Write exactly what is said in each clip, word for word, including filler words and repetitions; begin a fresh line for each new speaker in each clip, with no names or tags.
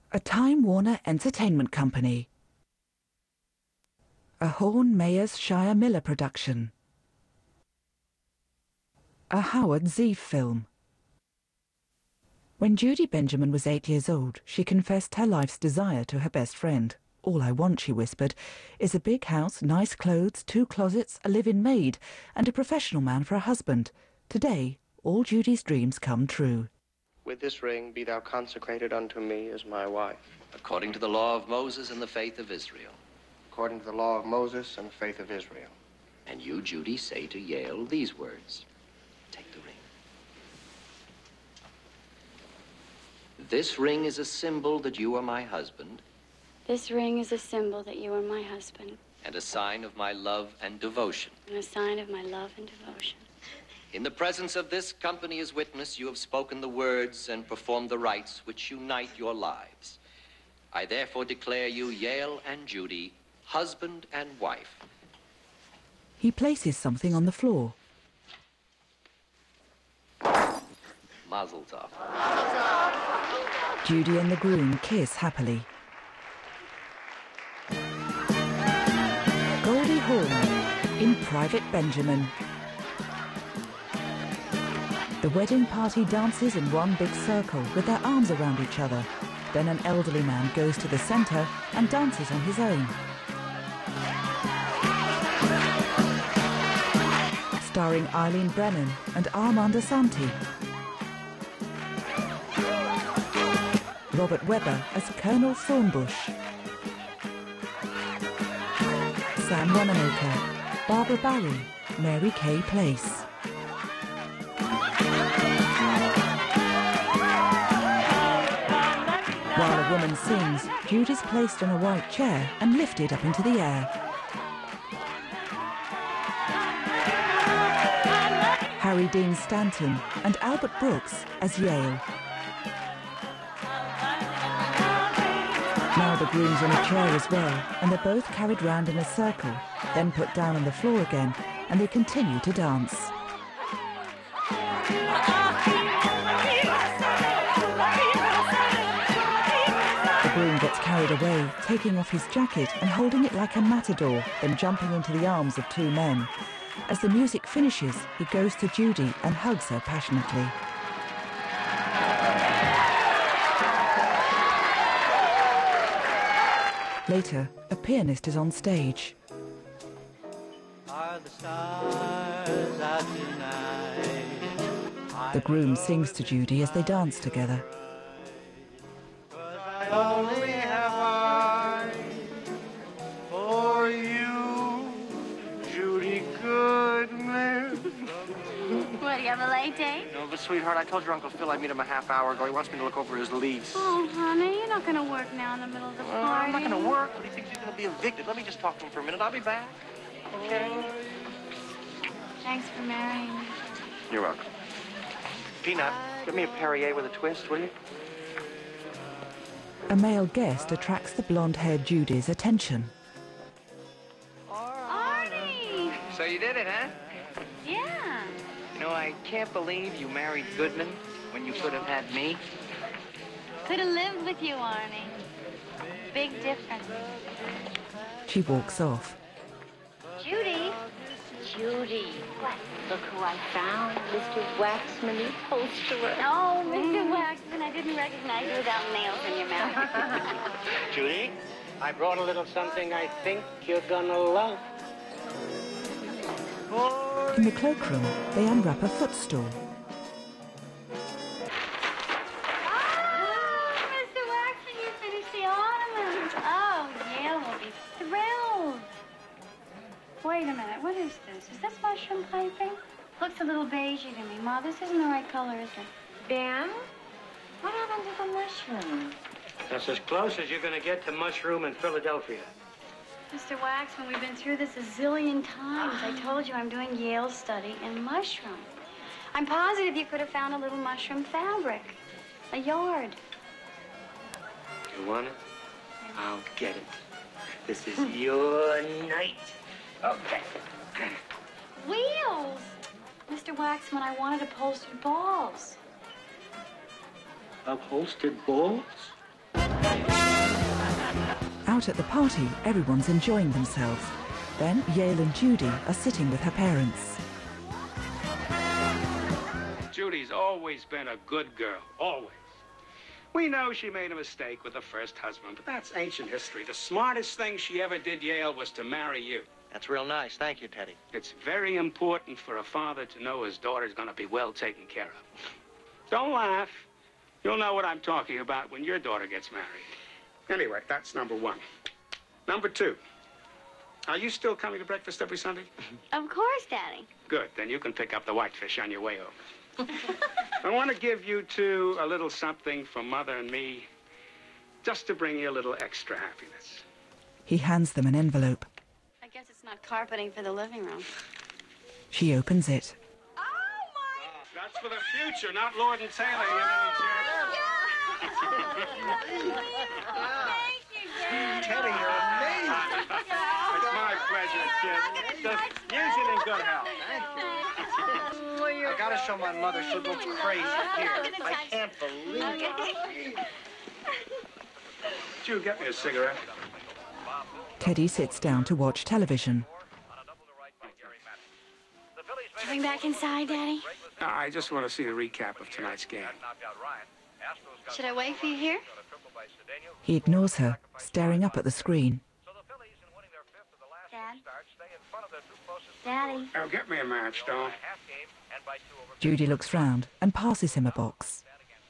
A Time Warner Entertainment Company. A Horn Mayers Shire Miller production. A Howard Zeev film. When Judy Benjamin was eight years old, she confessed her life's desire to her best friend. "All I want," she whispered, "is a big house, nice clothes, two closets, a live-in maid, and a professional man for a husband." Today, all Judy's dreams come true.
With this ring be thou consecrated unto me as my wife.
According to the law of Moses and the faith of Israel.
According to the law of Moses and the faith of Israel.
And you, Judy, say to Yale these words. Take the ring. This ring is a symbol that you are my husband.
This ring is a symbol that you are my husband.
And a sign of my love and devotion.
And a sign of my love and devotion.
In the presence of this company as witness, you have spoken the words and performed the rites which unite your lives. I therefore declare you, Yale and Judy, husband and wife.
He places something on the floor.
Mazel tov.
Judy and the groom kiss happily. Goldie Hawn in Private Benjamin. The wedding party dances in one big circle with their arms around each other. Then an elderly man goes to the centre and dances on his own. Starring Eileen Brennan and Armand Asante. Robert Webber as Colonel Thornbush. Sam Wanamaker, Barbara Barry, Mary Kay Place. While a woman sings, Judy's placed on a white chair and lifted up into the air. Harry Dean Stanton and Albert Brooks as Yale. Now the groom's on a chair as well, and they're both carried round in a circle, then put down on the floor again, and they continue to dance. The groom gets carried away, taking off his jacket and holding it like a matador, then jumping into the arms of two men. As the music finishes, he goes to Judy and hugs her passionately. Later, a pianist is on stage.
Are the stars out tonight?
The groom sings to Judy as they dance together.
I only have eyes for you, Judy Goodman.
What, do you have a late date?
No, but sweetheart, I told your Uncle Phil I'd meet him a half hour ago. He wants me to look over his lease.
Oh, honey, you're not going to work now in the middle of the
Well,
party.
I'm not going to work, but he thinks he's going to be evicted. Let me just talk to him for a minute. I'll be back. Okay?
Thanks for marrying me.
You're welcome. Peanut, give me a Perrier with a twist, will you?
A male guest attracts the blonde-haired Judy's attention.
Arnie!
So you did it, huh?
Yeah.
You know, I can't believe you married Goodman when you could have had me.
Could have lived with you, Arnie. Big difference.
She walks off.
Judy? Judy. What? Look who I found. Mister Waxman, you posterer. Oh, Mister Waxman, I didn't recognize you without nails in your mouth.
Judy, I brought a little something I think you're gonna love.
In the cloakroom, they unwrap a footstool.
Oh, Mister Waxman, you finished the ornament. Oh, Yale will be thrilled. Wait a minute, what is this? Is this mushroom piping? Looks a little beigey to me. Ma, this isn't the right color, is it? Ben, what happened to the mushroom?
That's as close as you're gonna get to mushroom in Philadelphia.
Mister Waxman, we've been through this a zillion times. I told you I'm doing Yale study in mushroom. I'm positive you could have found a little mushroom fabric. A yard.
You want it? I'll get it. This is your night. Okay.
Wheels! Mister Waxman, I wanted upholstered balls.
Upholstered balls?
Out at the party, everyone's enjoying themselves. Then Yale and Judy are sitting with her parents.
Judy's always been a good girl, always. We know she made a mistake with the first husband, but that's ancient history. The smartest thing she ever did, Yale, was to marry you.
That's real nice. Thank you, Teddy.
It's very important for a father to know his daughter's gonna be well taken care of. Don't laugh. You'll know what I'm talking about when your daughter gets married. Anyway, that's number one. Number two, are you still coming to breakfast every Sunday?
Of course, Daddy.
Good, then you can pick up the whitefish on your way over. I want to give you two a little something from Mother and me, just to bring you a little extra happiness.
He hands them an envelope.
I guess it's not carpeting for the living room.
She opens it.
Oh, my...
That's for the future, not Lord and Taylor, you little jerk.
Thank you, Daddy.
Teddy, you're amazing.
It's my pleasure, kid. Just use it in good health.
I gotta show my mother. She looks crazy. Here, I can't believe it.
Ju, get me a cigarette.
Teddy sits down to watch television.
Coming back inside, Daddy?
I just want to see the recap of tonight's game.
Should I wait for you here?
He ignores her, staring up at the screen.
Dad? Daddy?
Oh, get me a match, Don.
Judy looks round and passes him a box.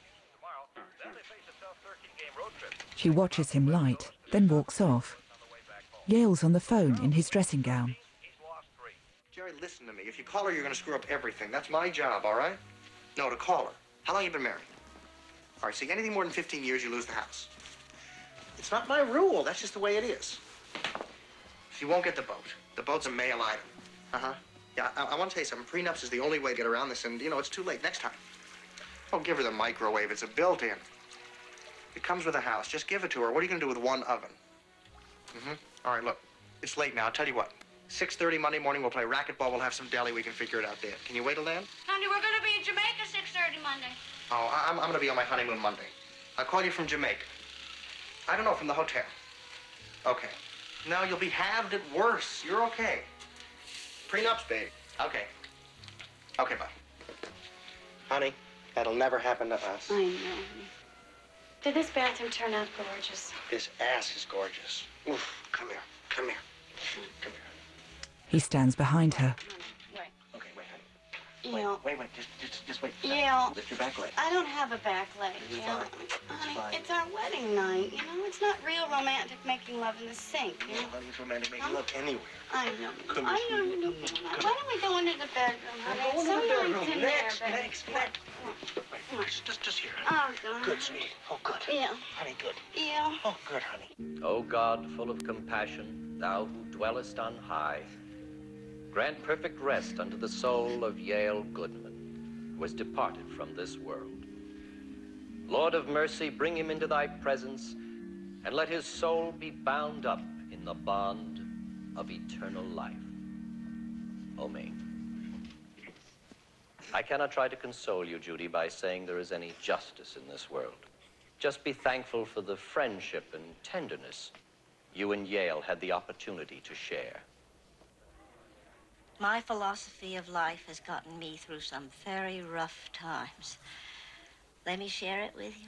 She watches him light, then walks off. Yale's on the phone in his dressing gown.
Jerry, listen to me. If you call her, you're gonna screw up everything. That's my job, all right? No, to call her. How long you been married? All right, see, anything more than fifteen years, you lose the house. It's not my rule. That's just the way it is. She won't get the boat. The boat's a mail item. Uh-huh. Yeah, I, I want to tell you something. Prenups is the only way to get around this, and, you know, it's too late. Next time. Oh, give her the microwave. It's a built-in. It comes with a house. Just give it to her. What are you going to do with one oven? Mm-hmm. All right, look. It's late now. I'll tell you what. six thirty Monday morning, we'll play racquetball. We'll have some deli. We can figure it out there. Can you wait till then?
Honey, we're going to be in Jamaica six thirty Monday.
Oh, I, I'm, I'm going to be on my honeymoon Monday. I'll call you from Jamaica. I don't know, from the hotel. Okay. No, you'll be halved at worse. You're okay. Prenups, baby. Okay. Okay, bye. Honey, that'll never happen to us.
I know. Did this bathroom turn out gorgeous?
This ass is gorgeous. Oof, come here. Come here. Come here.
He stands behind her.
Wait.
Okay, wait, honey.
Yeah.
Wait, wait, just, just, just wait.
Yeah.
Lift your back leg.
I don't have a back leg.
It's
Yeah.
fine. It's
Honey,
fine.
it's our wedding night. You know, it's not real romantic making love in the sink. You know?
Honey, it's romantic. Make you look anywhere.
I know.
Come
I
here,
know.
sweetie.
Why don't we go into the bedroom, honey?
Go into the
Someone's
bedroom.
in
Next,
there, baby.
next, next. Wait, just, just, just here.
Oh, God.
Good, sweetie. Oh, good.
Yeah.
Honey, good.
Yeah.
Oh, good, honey.
O God, full of compassion, thou who dwellest on high, grant perfect rest unto the soul of Yale Goodman, who has departed from this world. Lord of mercy, bring him into thy presence, and let his soul be bound up in the bond of eternal life. Amen. I cannot try to console you, Judy, by saying there is any justice in this world. Just be thankful for the friendship and tenderness you and Yale had the opportunity to share.
My philosophy of life has gotten me through some very rough times. Let me share it with you.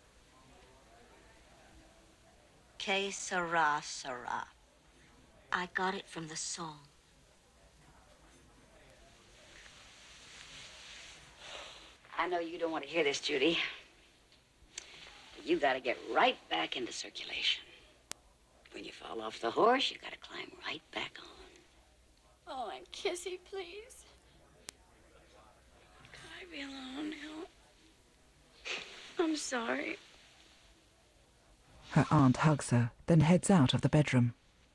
Que sera, sera. I got it from the soul.
I know you don't want to hear this, Judy. But you gotta get right back into circulation. When you fall off the horse, you gotta climb right back on.
Oh, and Kissy, please. Can I be alone now? I'm sorry.
Her aunt hugs her, then heads out of the bedroom.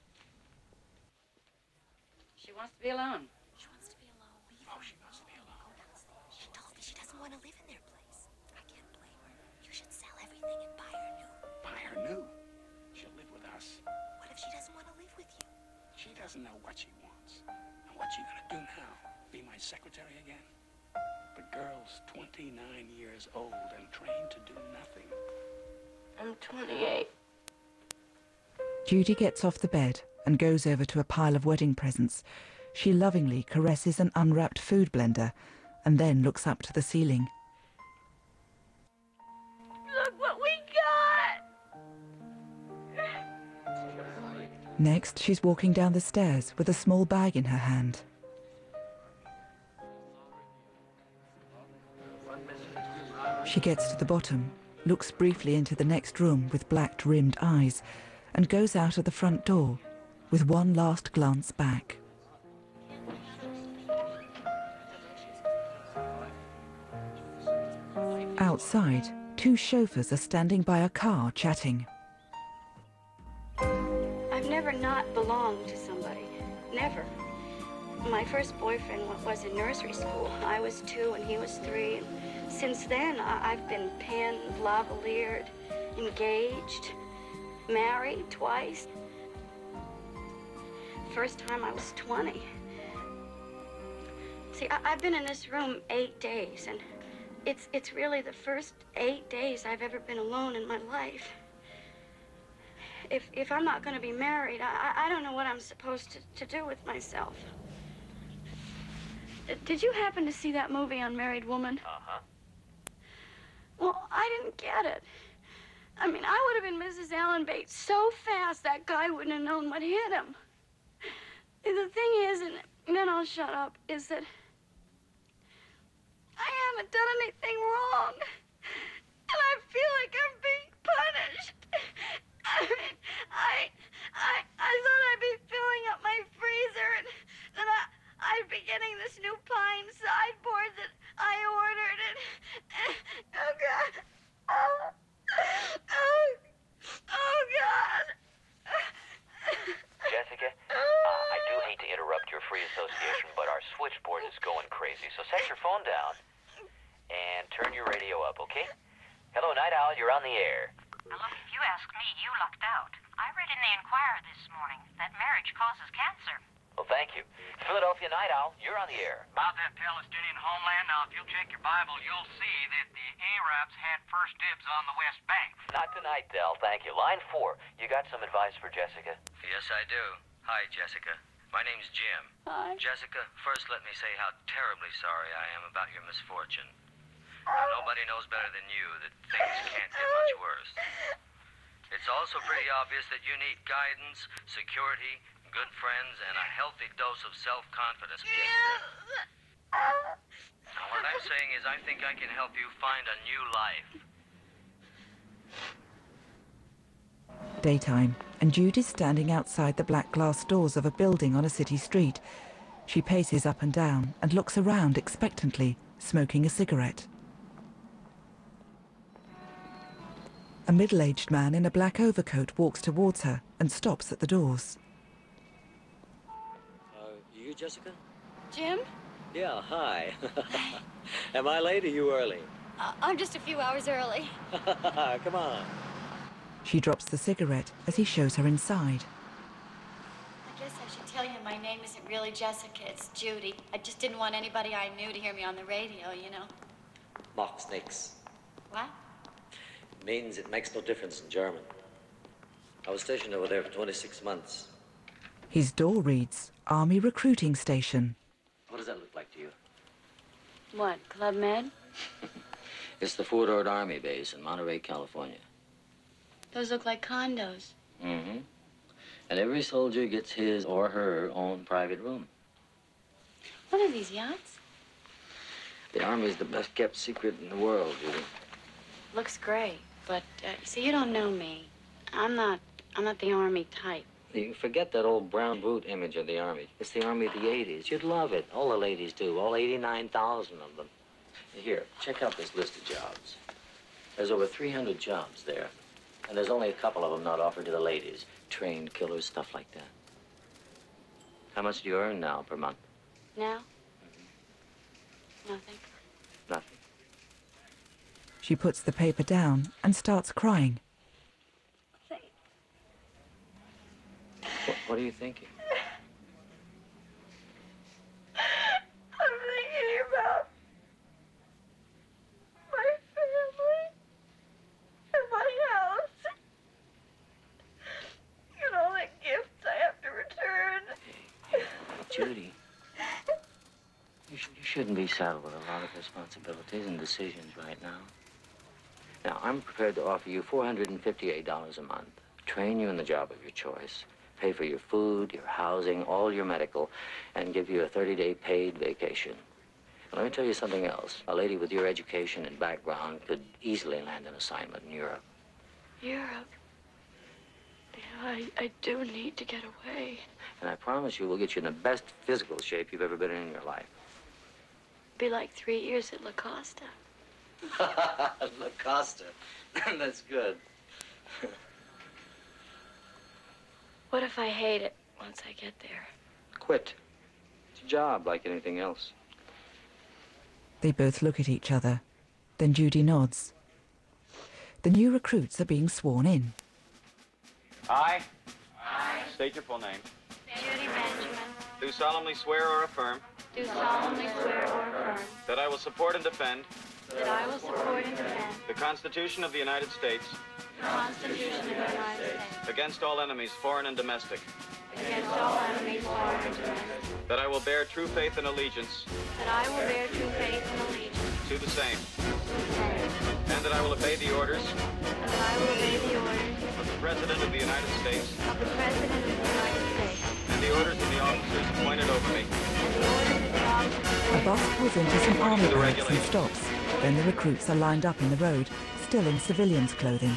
She wants to be alone.
She wants to be alone.
Oh, she wants to be alone.
She told me she doesn't want to live in their place. I can't blame her. You should sell everything and buy her new.
Buy her new. She'll live with us.
What if she doesn't want to live with you?
She doesn't know what she wants. And what she gonna do now? Be my secretary again? The girl's twenty-nine years old and trained to do nothing.
I'm twenty-eight.
Judy gets off the bed and goes over to a pile of wedding presents. She lovingly caresses an unwrapped food blender and then looks up to the ceiling.
Look what we got!
Next, she's walking down the stairs with a small bag in her hand. She gets to the bottom, looks briefly into the next room with black-rimmed eyes, and goes out of the front door with one last glance back. Outside, two chauffeurs are standing by a car chatting.
I've never not belonged to somebody. Never. My first boyfriend was in nursery school. I was two and he was three. And since then, I've been penned, lavaliered, engaged, married twice. First time I was twenty. See, I I've been in this room eight days, and it's it's really the first eight days I've ever been alone in my life. If if I'm not going to be married, I I don't know what I'm supposed to, to do with myself. Did you happen to see that movie, Unmarried Woman?
Uh-huh.
Well, I didn't get it. I mean, I would have been Missus Allen Bates so fast that guy wouldn't have known what hit him. The thing is, and then I'll shut up, is that I haven't done anything wrong. And I feel like I'm being punished. I mean, I, I, I thought I'd be filling up my freezer and that I, I'd be getting this new pine sideboard that I ordered and, and oh God. Oh, oh, oh God.
Jessica, uh, I do hate to interrupt your free association, but our switchboard is going crazy, so set your phone down and turn your radio up, okay? Hello, Night Owl, you're on the air.
Now, look, if you ask me, you lucked out. I read in the Enquirer this morning that marriage causes cancer.
Well, thank you. Philadelphia Night Owl, you're on the air.
About that Palestinian homeland, now, if you'll check your Bible, you'll see that the Arabs had first dibs on the West Bank.
Not tonight, Del, thank you. Line four, you got some advice for Jessica?
Yes, I do. Hi, Jessica. My name's Jim.
Hi.
Jessica, first let me say how terribly sorry I am about your misfortune. Now, nobody knows better than you that things can't get much worse. It's also pretty obvious that you need guidance, security, good friends, and a healthy dose of self-confidence. Now, what I'm saying is I think I can help you find a new life.
Daytime, and Judy's standing outside the black glass doors of a building on a city street. She paces up and down and looks around expectantly, smoking a cigarette. A middle-aged man in a black overcoat walks towards her and stops at the doors.
Uh, you, Jessica?
Jim?
Yeah, hi. Am I late or you early?
Uh, I'm just a few hours early.
Come on.
She drops the cigarette as he shows her inside.
I guess I should tell you my name isn't really Jessica, it's Judy. I just didn't want anybody I knew to hear me on the radio, you know.
Macht's nix.
What?
It means it makes no difference in German. I was stationed over there for twenty-six months.
His door reads, Army Recruiting Station.
What does that look like to you?
What, Club Med?
It's the Fort Ord Army base in Monterey, California.
Those look like condos.
Mm-hmm. And every soldier gets his or her own private room.
What are these yachts?
The Army's the best kept secret in the world, Judy.
Looks great, but uh, see, you don't know me. I'm not. I'm not the Army type.
You forget that old brown boot image of the Army. It's the Army of the eighties. You'd love it. All the ladies do. All eighty-nine thousand of them. Here, check out this list of jobs. There's over three hundred jobs there. And there's only a couple of them not offered to the ladies. Trained killers, stuff like that. How much do you earn now per month?
Now? Nothing.
Nothing.
She puts the paper down and starts crying.
What, what are you thinking?
I'm thinking about my family and my house. You know,
Judy, you, sh you shouldn't be saddled with a lot of responsibilities and decisions right now. Now, I'm prepared to offer you four hundred fifty-eight dollars a month, train you in the job of your choice, pay for your food, your housing, all your medical, and give you a thirty-day paid vacation. And let me tell you something else. A lady with your education and background could easily land an assignment in Europe.
Europe? Yeah, I, I do need to get away.
And I promise you we'll get you in the best physical shape you've ever been in in your life.
Be like three years at La Costa.
La Costa. That's good.
What if I hate it once I get there?
Quit. It's a job like anything else.
They both look at each other. Then Judy nods. The new recruits are being sworn in.
I. I. State your full name.
Judy Benjamin.
Do solemnly swear or affirm.
Do solemnly swear or affirm.
That I will support and defend.
That I will support and defend.
The Constitution of the United States.
The Constitution of the United States.
Against all enemies, foreign and domestic.
Against all enemies, foreign and domestic.
That I will bear true faith and allegiance.
That I will bear true faith and allegiance.
To the same.
To the same.
And that I will obey the orders.
And that I will obey the orders.
Of the President of the United States.
Of the President of the United States.
And the orders of the officers appointed over me.
And the orders of the officers.
A bus pulls into some army barracks and stops. Then the recruits are lined up in the road, still in civilians' clothing.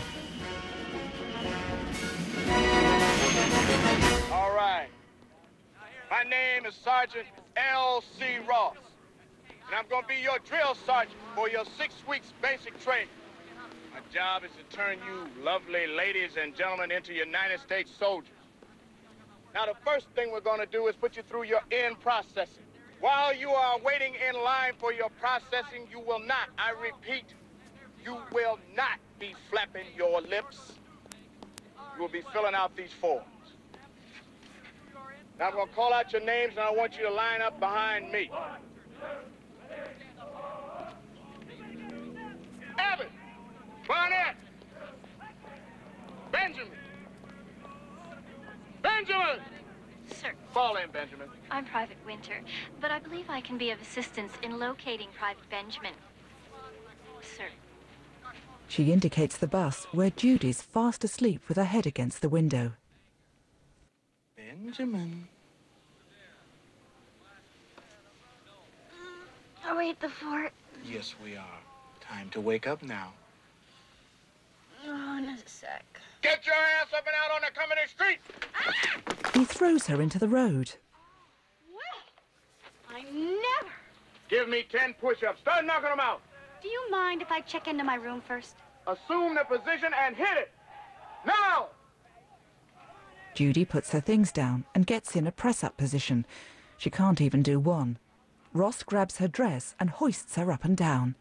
All right. My name is Sergeant L C Ross, and I'm going to be your drill sergeant for your six weeks basic training. My job is to turn you lovely ladies and gentlemen into United States soldiers. Now, the first thing we're going to do is put you through your in processing. While you are waiting in line for your processing, you will not, I repeat, you will not be flapping your lips. You will be filling out these forms. Now, I'm going to call out your names, and I want you to line up behind me. Abbott, Barnett, Benjamin, Benjamin!
Sir.
Fall in, Benjamin.
I'm Private Winter, but I believe I can be of assistance in locating Private Benjamin. Sir.
She indicates the bus, where Judy's fast asleep with her head against the window.
Benjamin.
Are we at the fort?
Yes, we are. Time to wake up now.
Oh, in a sec.
Get your ass up and out on the coming street!
He throws her into the road.
I never.
Give me ten push-ups. Start knocking them out.
Do you mind if I check into my room first?
Assume the position and hit it. Now!
Judy puts her things down and gets in a press-up position. She can't even do one. Ross grabs her dress and hoists her up and down.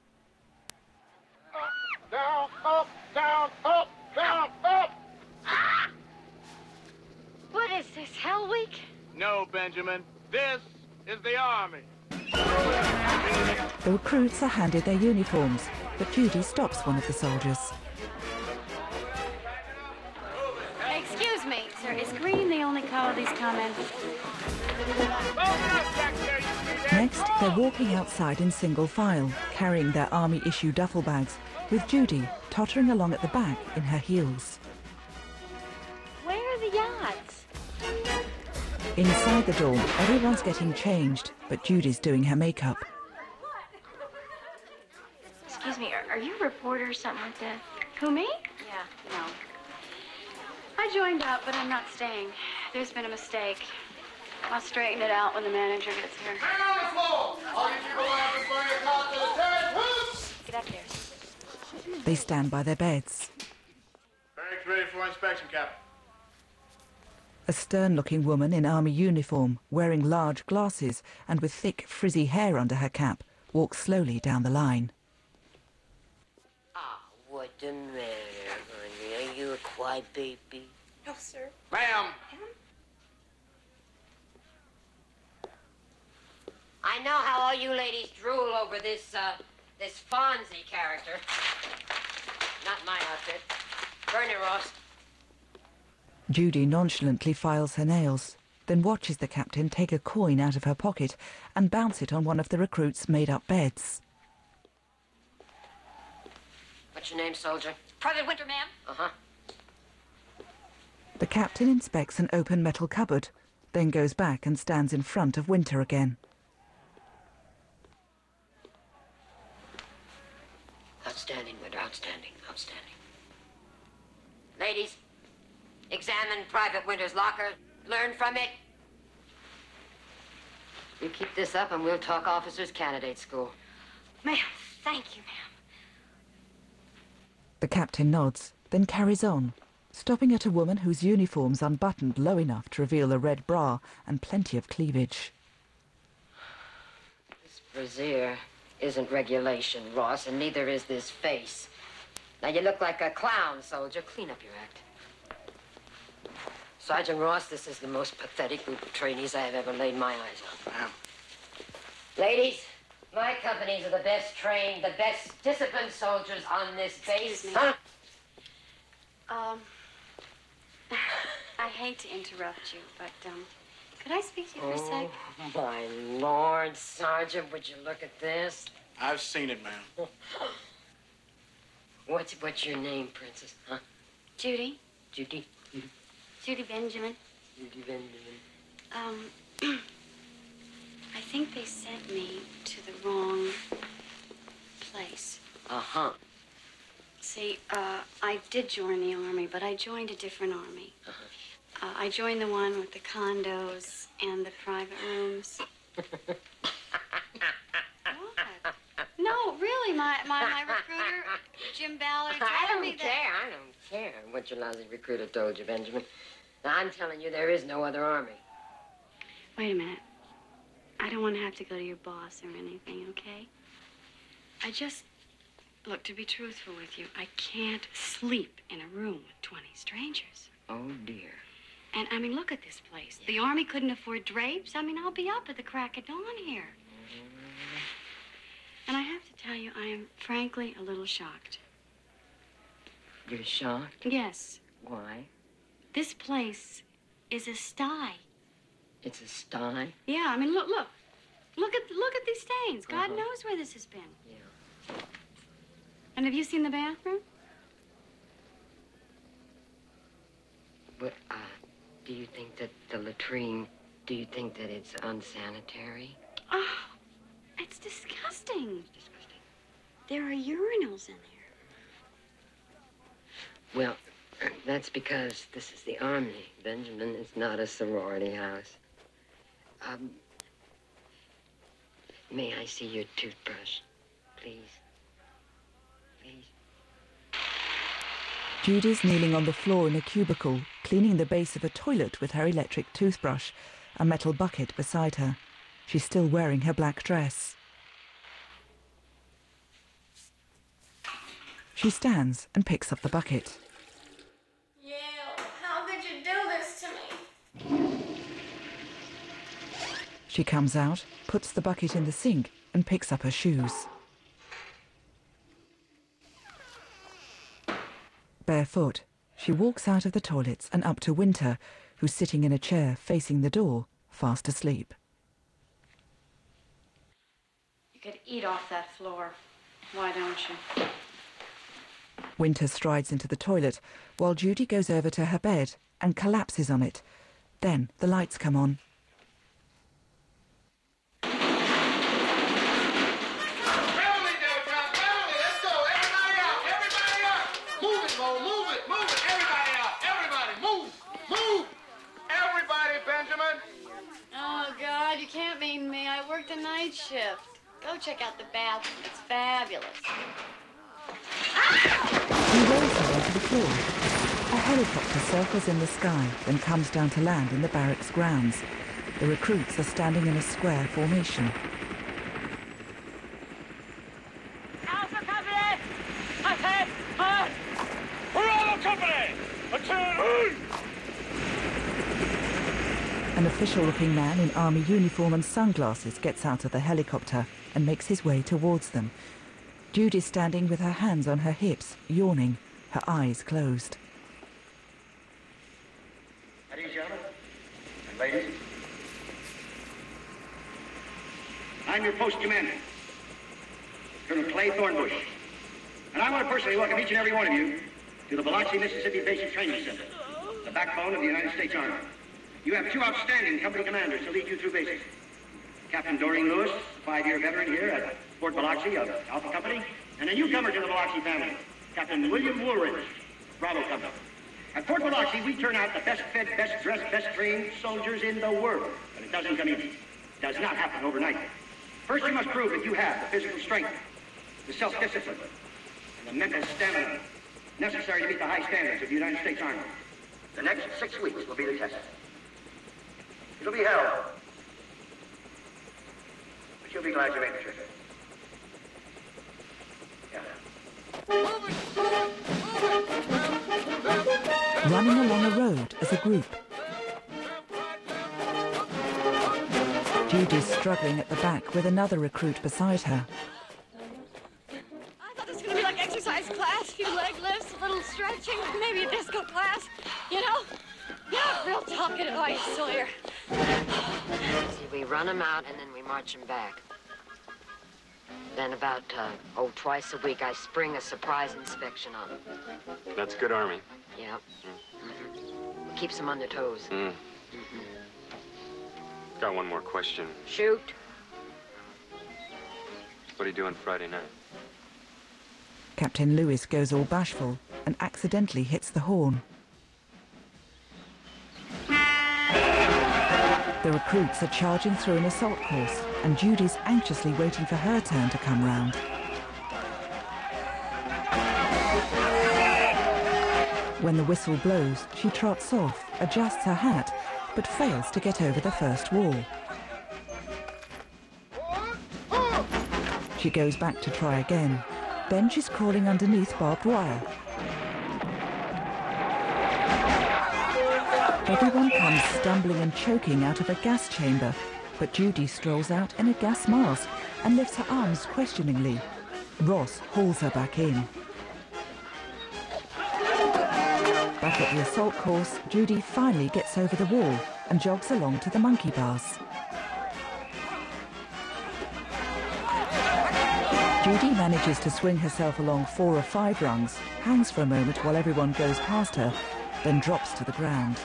Up, down, up, down, up, down, up!
Ah! What is this, Hell Week?
No, Benjamin. This is the Army.
The recruits are handed their uniforms, but Judy stops one of the soldiers.
Excuse me, sir. Is green the only color these come in?
Next, they're walking outside in single file, carrying their army-issue duffel bags, with Judy tottering along at the back in her heels.
Where are the yachts?
Inside the dorm, everyone's getting changed, but Judy's doing her makeup.
Excuse me, are, are you a reporter or something like that? Who, me? Yeah, no. I joined up, but I'm not staying. There's been a mistake. I'll straighten it out when the manager gets here.
Hang on the floor! All you people have to bring your car to the terrace. Whoops!
Get up there.
They stand by their beds.
Barracks ready for inspection, Captain.
A stern-looking woman in army uniform, wearing large glasses and with thick, frizzy hair under her cap, walks slowly down the line.
Ah, what the matter, honey? Are you a quiet baby?
No, sir.
Ma'am!
I know how all you ladies drool over this, uh, this Fonzie character. Not my outfit. Burn it, Ross.
Judy nonchalantly files her nails. then watches the captain take a coin out of her pocket and bounce it on one of the recruits' made-up beds.
What's your name, soldier?
Private Winter, ma'am.
Uh-huh.
The captain inspects an open metal cupboard, then goes back and stands in front of Winter again.
Outstanding, Winter, outstanding, outstanding. Ladies, examine Private Winter's locker. Learn from it. You keep this up and we'll talk officers' candidate school.
Ma'am, thank you, ma'am.
The captain nods, then carries on, stopping at a woman whose uniform's unbuttoned low enough to reveal a red bra and plenty of cleavage.
This brassiere isn't regulation, Ross, and neither is this face. Now, you look like a clown, soldier. Clean up your act. Sergeant Ross, this is the most pathetic group of trainees I have ever laid my eyes on. Wow. Ladies, my companies are the best trained, the best disciplined soldiers on this base. Huh?
Um, I hate to interrupt you, but, um, could I speak to you for a sec?
Oh, my Lord, Sergeant, would you look at this?
I've seen it, ma'am.
What's, what's your name, Princess, huh?
Judy.
Judy?
Judy Benjamin.
Judy Benjamin.
Um, I think they sent me to the wrong place.
Uh-huh.
See, uh, I did join the Army, but I joined a different Army.
Uh-huh.
Uh, I joined the one with the condos and the private rooms. What? No, really, my, my, my recruiter, Jim Ballard, told
I don't
me
care,
that...
I don't care what your lousy recruiter told you, Benjamin. Now, I'm telling you, there is no other Army.
Wait a minute. I don't want to have to go to your boss or anything, okay? I just... Look, to be truthful with you, I can't sleep in a room with twenty strangers.
Oh, dear.
And, I mean, look at this place. The Army couldn't afford drapes. I mean, I'll be up at the crack of dawn here.
Mm-hmm.
And I have to tell you, I am frankly a little shocked.
You're shocked?
Yes.
Why?
This place is a sty.
It's a sty?
Yeah, I mean, look, look. Look at, look at these stains. God
Uh-huh.
knows where this has been.
Yeah.
And have you seen the bathroom?
But, uh, do you think that the latrine, do you think that it's unsanitary?
Oh, it's disgusting. Disgusting. There are urinals in there.
Well, that's because this is the Army, Benjamin. It's not a sorority house. Um, may I see your toothbrush, please? Please.
Judy's kneeling on the floor in a cubicle, cleaning the base of a toilet with her electric toothbrush, a metal bucket beside her. She's still wearing her black dress. She stands and picks up the bucket.
Yale, how could you do this to me?
She comes out, puts the bucket in the sink, and picks up her shoes. Barefoot, she walks out of the toilets and up to Winter, who's sitting in a chair facing the door, fast asleep.
You could eat off that floor. Why don't you?
Winter strides into the toilet, while Judy goes over to her bed and collapses on it. Then the lights come on.
Night shift. Go check out the bathroom. It's fabulous.
He rolls her onto the floor. A helicopter circles in the sky, then comes down to land in the barracks grounds. The recruits are standing in a square formation.
Alpha Company! Ahead! Hard! Bravo Company! Attend!
An official-looking man in army uniform and sunglasses gets out of the helicopter and makes his way towards them. Judy's standing with her hands on her hips, yawning, her eyes closed.
How do you, gentlemen?
Ladies. I'm your post commander, Colonel Clay Thornbush. And I want to personally welcome each and every one of you to the Biloxi, Mississippi Basic Training Center, the backbone of the United States Army. You have two outstanding company commanders to lead you through basics. Captain Doreen Lewis, five-year veteran here at Fort Biloxi of Alpha Company, and a newcomer to the Biloxi family, Captain William Woolridge, Bravo Company. At Fort Biloxi, we turn out the best-fed, best-dressed, best-trained soldiers in the world. But it doesn't come easy. It does not happen overnight. First, you must prove that you have the physical strength, the self-discipline, and the mental stamina necessary to meet the high standards of the United States Army. The next six weeks will be the test. It'll be hell. But you'll be glad you made the trip.
Running along a road as a group. Judy's struggling at the back with another recruit beside her.
I thought this was going to be like exercise class, a few leg lifts, a little stretching, maybe a disco class, you know? Yeah, real talking advice, Sawyer.
See, we run them out and then we march them back. Then about, uh, oh, twice a week, I spring a surprise inspection on them.
That's good Army.
Yeah. Mm-hmm. It keeps them on their toes.
Mm.
Mm-hmm.
Got one more question.
Shoot.
What are you doing Friday night?
Captain Lewis goes all bashful and accidentally hits the horn. The recruits are charging through an assault course, and Judy's anxiously waiting for her turn to come round. When the whistle blows, she trots off, adjusts her hat, but fails to get over the first wall. She goes back to try again. Then she's crawling underneath barbed wire. Everyone comes stumbling and choking out of a gas chamber, but Judy strolls out in a gas mask and lifts her arms questioningly. Ross hauls her back in. Back at the assault course, Judy finally gets over the wall and jogs along to the monkey bars. Judy manages to swing herself along four or five rungs, hangs for a moment while everyone goes past her, then drops to the ground.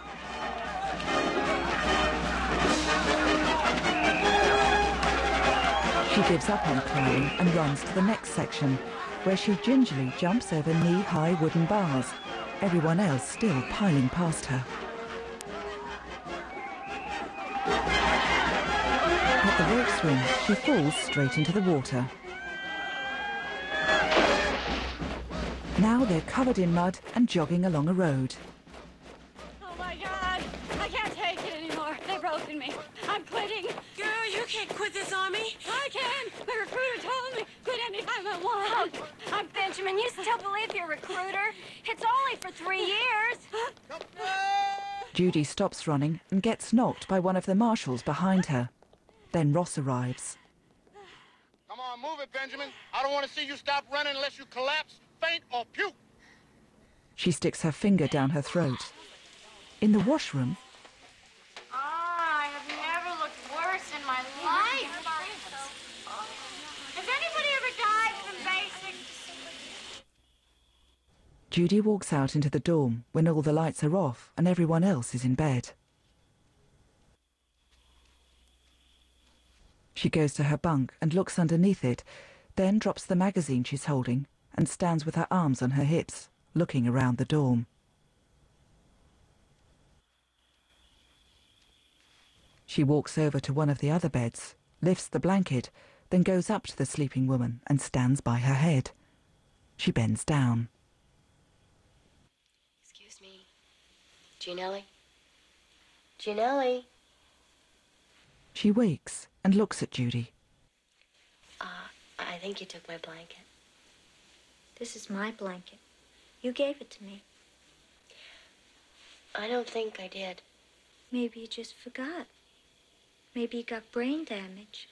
She gives up on climbing and runs to the next section, where she gingerly jumps over knee-high wooden bars, everyone else still piling past her. At the rope swing, she falls straight into the water. Now they're covered in mud and jogging along a road.
Oh my God, I can't take it anymore. They've broken me. I'm quitting.
Girl, you can't quit this army.
I can. My recruiter told me quit anytime I want.
Oh, I'm Benjamin. You still believe your recruiter? It's only for three years.
Judy stops running and gets knocked by one of the marshals behind her. Then Ross arrives.
Come on, move it, Benjamin. I don't want to see you stop running unless you collapse, faint, or puke.
She sticks her finger down her throat. In the washroom,
Oh, I have never looked worse in my life. Has anybody ever died from basic?
Judy walks out into the dorm when all the lights are off and everyone else is in bed. She goes to her bunk and looks underneath it, then drops the magazine she's holding and stands with her arms on her hips, looking around the dorm. She walks over to one of the other beds, lifts the blanket, then goes up to the sleeping woman and stands by her head. She bends down.
Excuse me. Gianelli? Gianelli?
She wakes and looks at Judy.
Uh, I think you took my blanket.
This is my blanket. You gave it to me.
I don't think I did.
Maybe you just forgot. Maybe you got brain damage.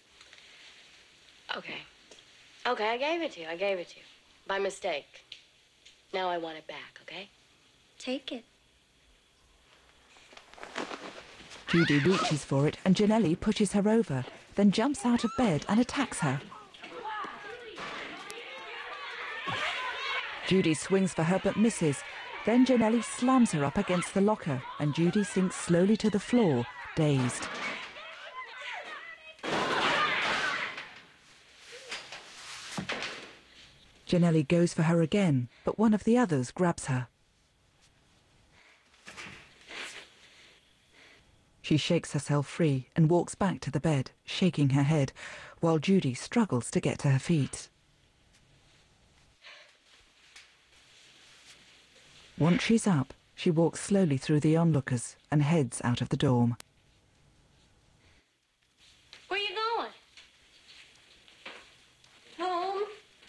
Okay. Okay, I gave it to you. I gave it to you. By mistake. Now I want it back, okay?
Take it.
Judy reaches for it and Janelli pushes her over, then jumps out of bed and attacks her. Judy swings for her but misses. Then Janelli slams her up against the locker and Judy sinks slowly to the floor, dazed. Janelli goes for her again, but one of the others grabs her. She shakes herself free and walks back to the bed, shaking her head, while Judy struggles to get to her feet. Once she's up, she walks slowly through the onlookers and heads out of the dorm.
Where you going? Home?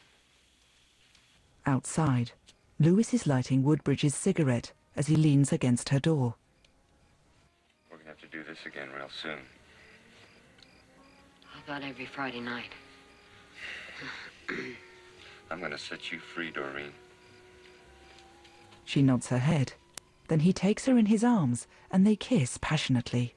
Outside, Lewis is lighting Woodbridge's cigarette as he leans against her door.
We're gonna have to do this again real soon.
How about every Friday night?
I'm gonna set you free, Doreen.
She nods her head. Then he takes her in his arms and they kiss passionately.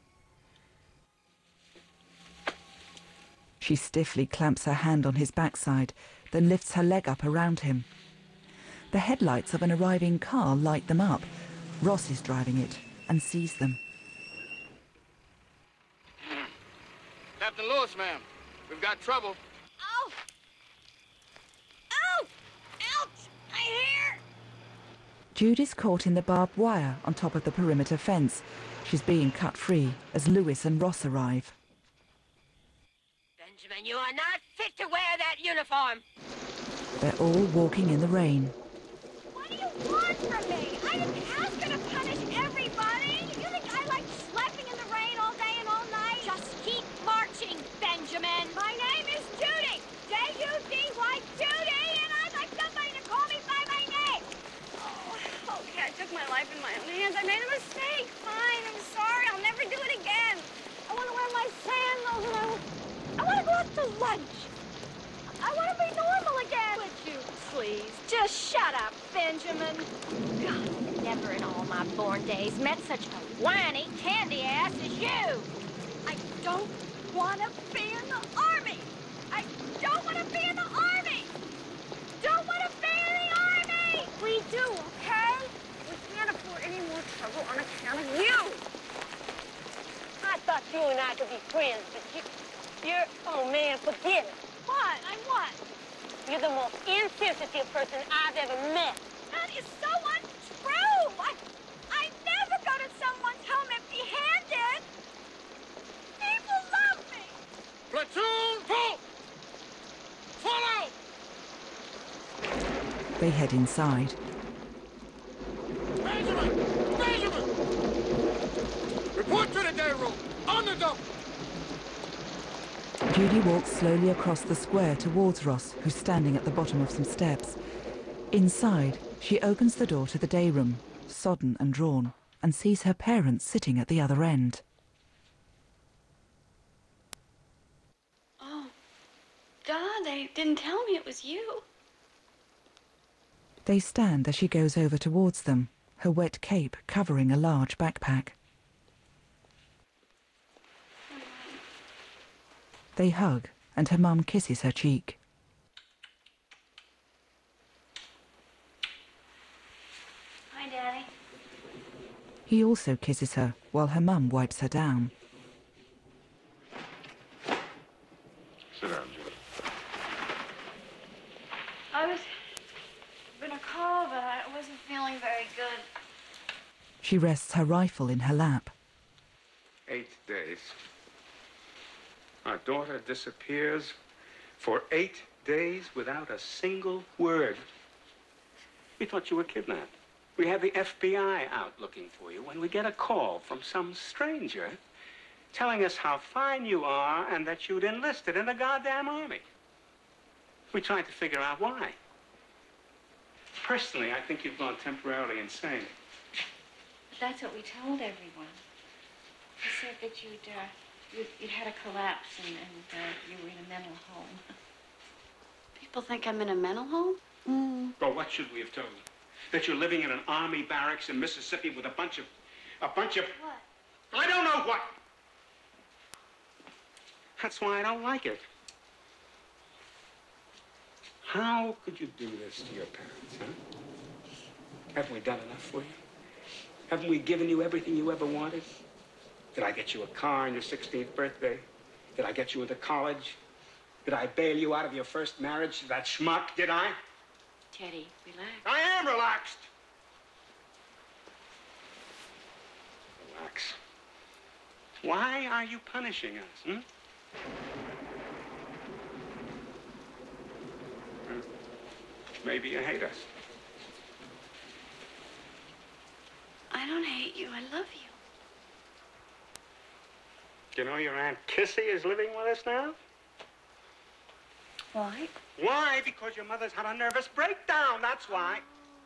She stiffly clamps her hand on his backside, then lifts her leg up around him. The headlights of an arriving car light them up. Ross is driving it and sees them.
Captain Lewis, ma'am. We've got trouble.
Oh! Oh! Ouch! My hair!
Judy's caught in the barbed wire on top of the perimeter fence. She's being cut free as Lewis and Ross arrive.
Benjamin, you are not fit to wear that uniform.
They're all walking in the rain.
What do you want from me? I didn't ask you to punish everybody. You think I like schlepping in the rain all day and all night? Just keep marching, Benjamin. My name is Judy. J U D Y, Judy, and I'd like somebody to call me by my name. Oh, okay, I took my life in my own hands. I made a mistake. Fine, I'm sorry. I'll never do it again. I want to wear my sandals and I, I want to go out to lunch. I want to be normal again. Would you please just shut up, Benjamin? God, never in all my born days met such a whiny candy ass as you. I don't want to be in the army. I don't want to be in the army. Don't want to be in the army. We do, okay? We can't afford any more trouble on account of you.
I thought you and I could be friends, but you, you're, oh man, forget it.
What? I'm what?
You're the most insensitive person I've ever met.
That is so untrue. I, I never go to someone's home empty-handed. People love me.
Platoon, pull! Follow!
They head inside.
Benjamin! Benjamin! Report to the day room. On the double.
Judy walks slowly across the square towards Ross, who's standing at the bottom of some steps. Inside, she opens the door to the day room, sodden and drawn, and sees her parents sitting at the other end.
Oh, God, they didn't tell me it was you.
They stand as she goes over towards them, her wet cape covering a large backpack. They hug, and her mum kisses her cheek.
Hi, Daddy.
He also kisses her, while her mum wipes her down.
Sit down, Judy.
I was gonna call, but I wasn't feeling very good.
She rests her rifle in her lap.
Eight days. Our daughter disappears for eight days without a single word. We thought you were kidnapped. We had the F B I out looking for you when we get a call from some stranger telling us how fine you are and that you'd enlisted in the goddamn army. We tried to figure out why. Personally, I think you've gone temporarily insane.
But that's what we told everyone. We said that you'd, uh, you'd, you'd had a collapse and, and uh, you were in a mental home. People think I'm in a mental home? Mm.
Well, what should we have told them? That you're living in an army barracks in Mississippi with a bunch of, a bunch of...
What?
I don't know what. That's why I don't like it. How could you do this to your parents, huh? Haven't we done enough for you? Haven't we given you everything you ever wanted? Did I get you a car on your sixteenth birthday? Did I get you into college? Did I bail you out of your first marriage to that schmuck, did I?
Teddy, relax.
I am relaxed. Relax. Why are you punishing us, hmm? Well, maybe you hate us.
I don't hate you. I love you.
You know your Aunt Kissy is living with us now?
Why?
Why? Because your mother's had a nervous breakdown, that's why.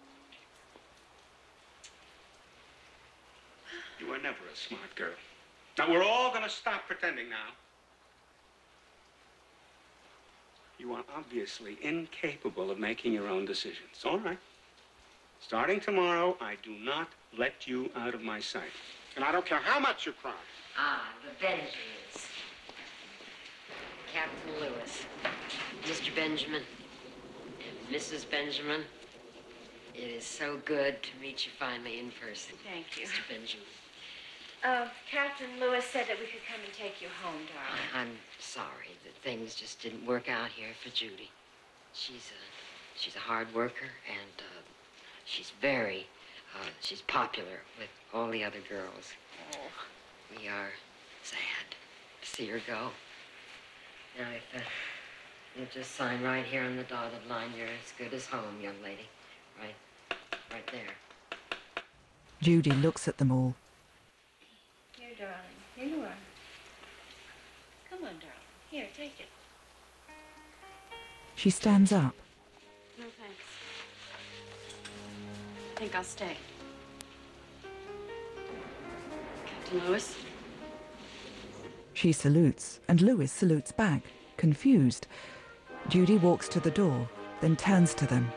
You were never a smart girl. Now, we're all gonna stop pretending now. You are obviously incapable of making your own decisions. All right. Starting tomorrow, I do not let you out of my sight. And I don't care how much you cry.
Ah, the Benjamins. Captain Lewis, Mister Benjamin, and Missus Benjamin. It is so good to meet you finally in person.
Thank you.
Mister Benjamin.
Uh, Captain Lewis said that we could come and take you home, darling.
I'm sorry that things just didn't work out here for Judy. She's a, she's a hard worker, and uh, she's very, uh, she's popular with all the other girls.
Oh.
We are sad to see her go. Now, if uh, you just sign right here on the dotted line, you're as good as home, young lady. Right, right there.
Judy looks at them all.
Here, darling. Here you are. Come on, darling. Here, take it.
She stands up.
No, thanks. I think I'll stay. Captain Lewis?
She salutes, and Lewis salutes back, confused. Judy walks to the door, then turns to them.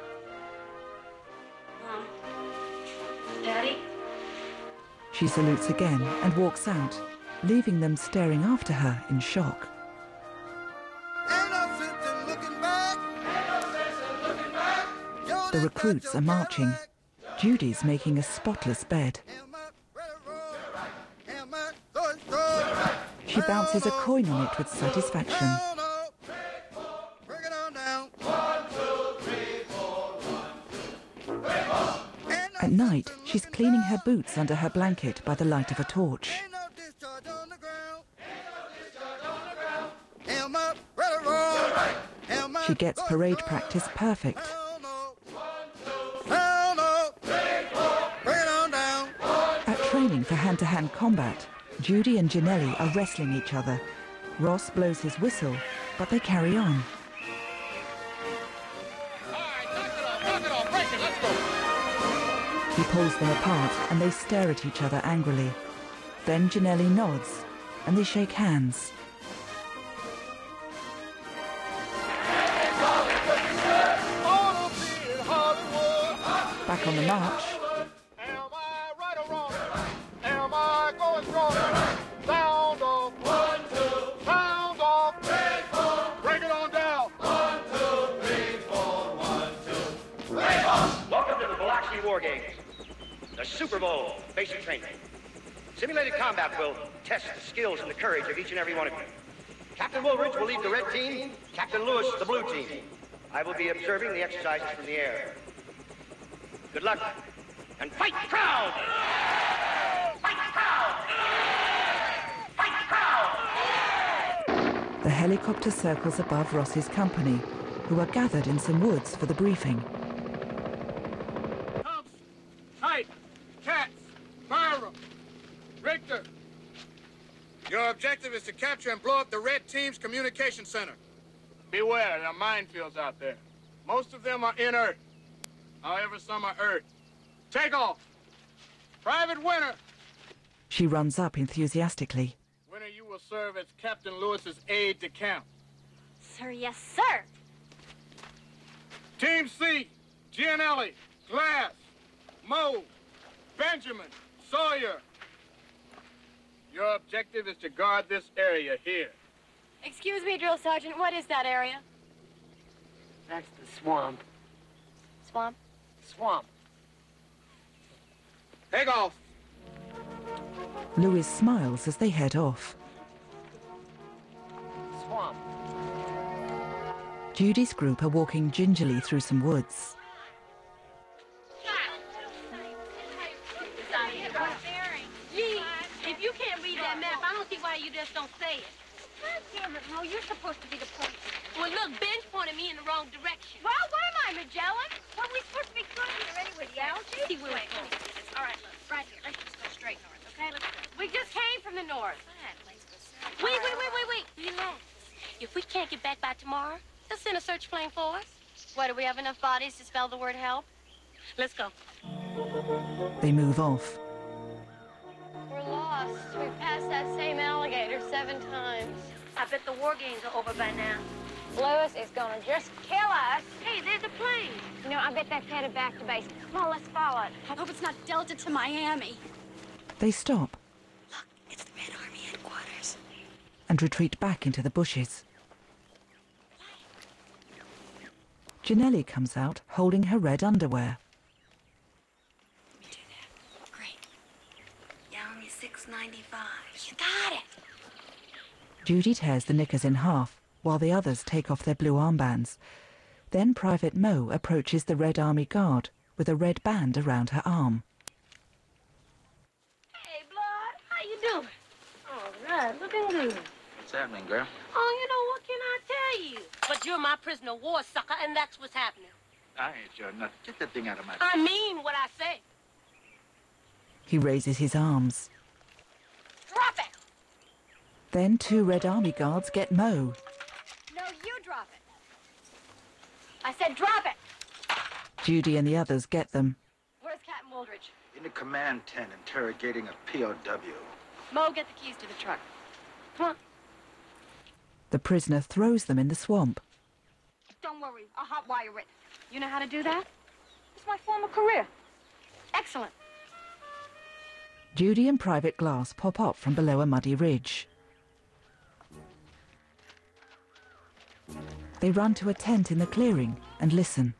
Mom? Daddy?
She salutes again and walks out, leaving them staring after her in shock. The recruits are marching. Judy's making a spotless bed. She bounces a coin on it with satisfaction. At night, she's cleaning her boots under her blanket by the light of a torch. She gets parade practice perfect. At training for hand-to-hand combat, Judy and Janelli are wrestling each other. Ross blows his whistle, but they carry on. He pulls them apart and they stare at each other angrily. Then Janelli nods and they shake hands. Back on the march.
War Games, the Super Bowl basic training. Simulated combat will test the skills and the courage of each and every one of you. Captain Woolridge will lead the red team, Captain Lewis the blue team. I will be observing the exercises from the air. Good luck, and fight proud! Fight proud! Fight proud!
The helicopter circles above Ross's company, who are gathered in some woods for the briefing.
Richter, your objective is to capture and blow up the Red Team's communication center. Beware, there are minefields out there. Most of them are inert. However, some are earth. Take off. Private Winter.
She runs up enthusiastically.
Winter, you will serve as Captain Lewis's aide-de-camp.
Sir, yes, sir.
Team C, Gianelli, Glass, Moe, Benjamin, Sawyer. Your objective is to guard this area here.
Excuse me, Drill Sergeant, what is that area?
That's the swamp.
Swamp?
Swamp.
Take off.
Louis smiles as they head off.
Swamp.
Judy's group are walking gingerly through some woods.
Gee, if you can't read that map, I don't see why you just don't say it.
God damn it, Mo, you're supposed to be the point.
Well, look, Ben's pointed me in the wrong direction.
Well, what am I, Magellan? Well, we're supposed to be good here anyway, the algae.
See where
Wait,
we're going.
all right, look, right here. Let's just go straight north, okay? Let's go.
We just came from the north.
Let's go south.
Wait, wait, wait, wait, wait. Relax. If we can't get back by tomorrow, they'll send a search plane for us. What, do we have enough bodies to spell the word help? Let's go.
They move off.
We're lost. We've passed that same alligator seven times. I bet the war games are over by now.
Lewis is gonna just kill us.
Hey, there's a plane.
You know, I bet they've headed back to base. Come on, let's follow it.
I hope it's not Delta to Miami.
They stop
It's the Red Army headquarters.
and retreat back into the bushes. Janelli comes out holding her red underwear.
Great. Yummy six ninety-five. You got it.
Judy tears the knickers in half, while the others take off their blue armbands. Then Private Mo approaches the Red Army guard with a red band around her arm.
Hey, Blood, how you doing? All right, looking good.
What's happening, girl?
Oh, you know, what can I tell you? But you're my prisoner of war, sucker, and that's what's happening.
I ain't sure nothing. Get that thing out of my...
I mean what I say.
He raises his arms.
Drop it!
Then two Red Army guards get Mo.
No, you drop it. I said drop it.
Judy and the others get them.
Where's Captain Wooldridge?
In the command tent interrogating a P O W.
Mo, get the keys to the truck. Come on.
The prisoner throws them in the swamp.
Don't worry, I'll hotwire it. You know how to do that? It's my former career. Excellent.
Judy and Private Glass pop up from below a muddy ridge. They run to a tent in the clearing and listen.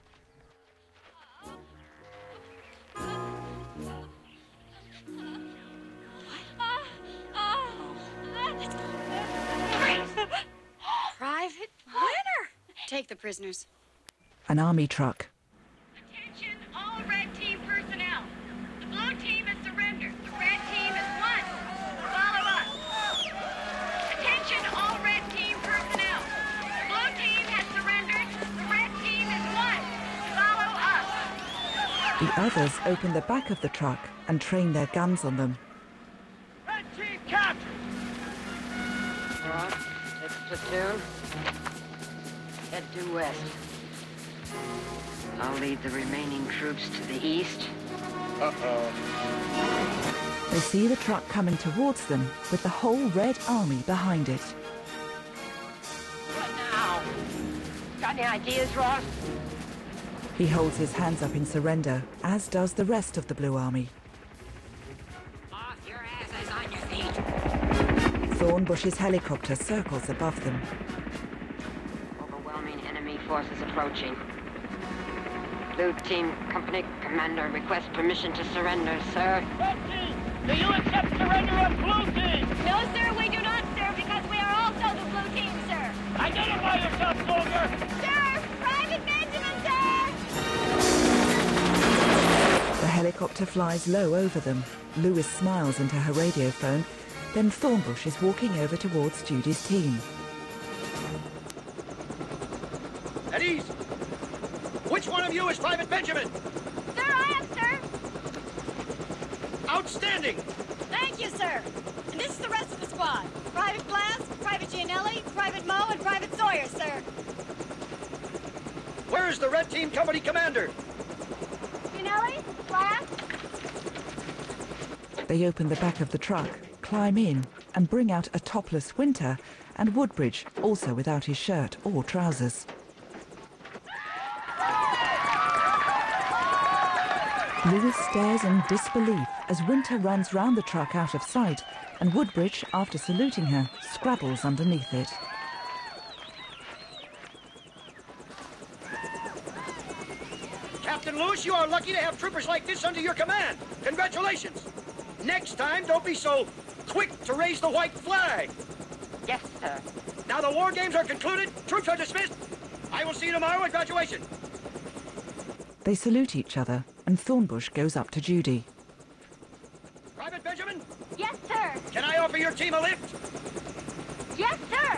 Private Winner. Take the prisoners.
An army truck.
Attention, all red team personnel. The blue team has surrendered. The red team is won. Follow us. Attention, all red team personnel. The blue team has surrendered. The red team is won. Follow us.
The others open the back of the truck and train their guns on them.
Red team captured.
Ross, take the platoon. Head due west. I'll lead the remaining troops to the east.
Uh-oh.
They see the truck coming towards them with the whole Red Army behind it.
What now? Got any ideas, Ross?
He holds his hands up in surrender, as does the rest of the Blue Army.
Off your asses on your feet.
Thornbush's helicopter circles above them.
Overwhelming enemy forces approaching. Blue team company commander requests permission to surrender, sir.
Red team, do you accept surrender of blue team?
No, sir, we do not, sir, because we are also the blue team, sir.
Identify yourself, soldier.
Sir, Private Benjamin, sir.
The helicopter flies low over them. Lewis smiles into her radio phone. Then Thornbush is walking over towards Judy's team.
At ease. Which one of you is Private Benjamin?
Sir, I am, sir.
Outstanding.
Thank you, sir. And this is the rest of the squad. Private Glass, Private Gianelli, Private Mo, and Private Sawyer, sir.
Where is the Red Team Company Commander?
Gianelli, Glass.
They open the back of the truck, climb in, and bring out a topless Winter and Woodbridge, also without his shirt or trousers. Lewis stares in disbelief as Winter runs round the truck out of sight, and Woodbridge, after saluting her, scrabbles underneath it.
Captain Lewis, you are lucky to have troopers like this under your command. Congratulations. Next time, don't be so quick to raise the white flag.
Yes, sir.
Now the war games are concluded. Troops are dismissed. I will see you tomorrow at graduation.
They salute each other, and Thornbush goes up to Judy.
Private Benjamin?
Yes, sir.
Can I offer your team a lift?
Yes, sir.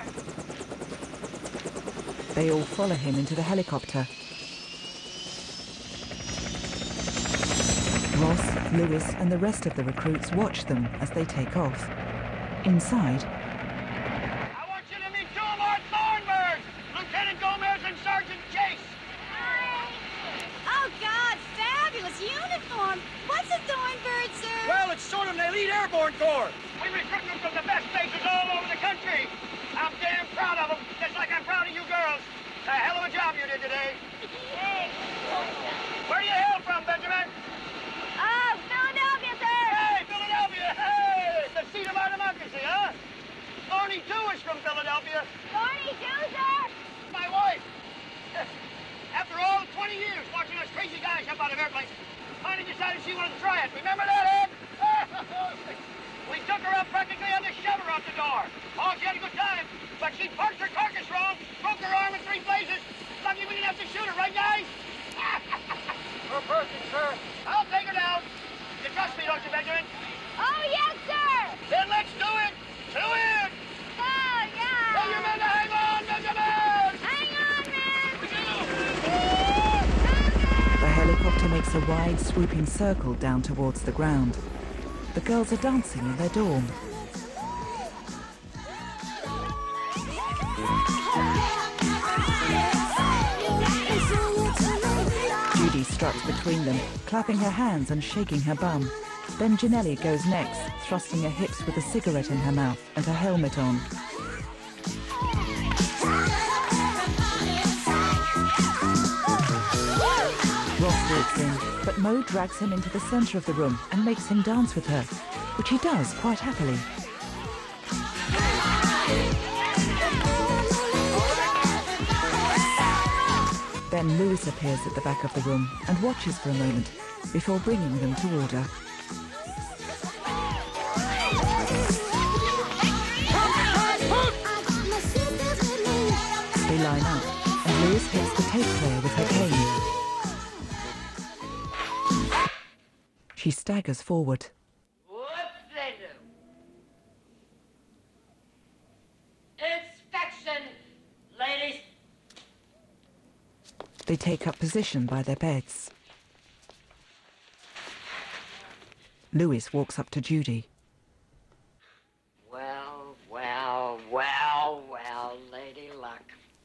They all follow him into the helicopter. Ross, Lewis, and the rest of the recruits watch them as they take off. Inside,
I want you to meet two of our Thornbirds, Lieutenant Gomez and Sergeant Chase.
Oh, God, fabulous uniform. What's a Thornbird, sir?
Well, it's sort of an elite airborne corps. We recruit them from the best bases all over the country. I'm damn proud of them, just like I'm proud of you girls. A hell of a job you did today. Where you hail from, Benjamin?
Oh, Philadelphia, sir.
Hey, Philadelphia, hey! The seat of our democracy, huh? Thorny too is from Philadelphia.
Thorny too, sir?
My wife. After all twenty years watching us crazy guys jump out of airplanes, finally decided she wanted to try it. Remember that, Ed? We took her up practically on the shover out the door. Oh, she had a good time, but she parked her carcass wrong, broke her arm in three places. Lucky we didn't have to shoot her, right, guys? Per person, sir. I'll take her down. You trust me, don't you, Benjamin?
Oh, yes, sir.
Then let's do it. To it.
Oh, yeah.
Tell your men to hang on, Benjamin.
Hang on, man.
the helicopter makes a wide, swooping circle down towards the ground. The girls are dancing in their dorm. Judy struts between them, clapping her hands and shaking her bum. Then Janelli goes next, thrusting her hips with a cigarette in her mouth and her helmet on. Ross walks in, but Mo drags him into the centre of the room and makes him dance with her, which he does quite happily. Then Lewis appears at the back of the room and watches for a moment before bringing them to order. They line up, and Lewis hits the tape player with her cane. She staggers forward.
What's they do? Inspection, ladies.
They take up position by their beds. Lewis walks up to Judy.
Well, well, well, well, Lady Luck.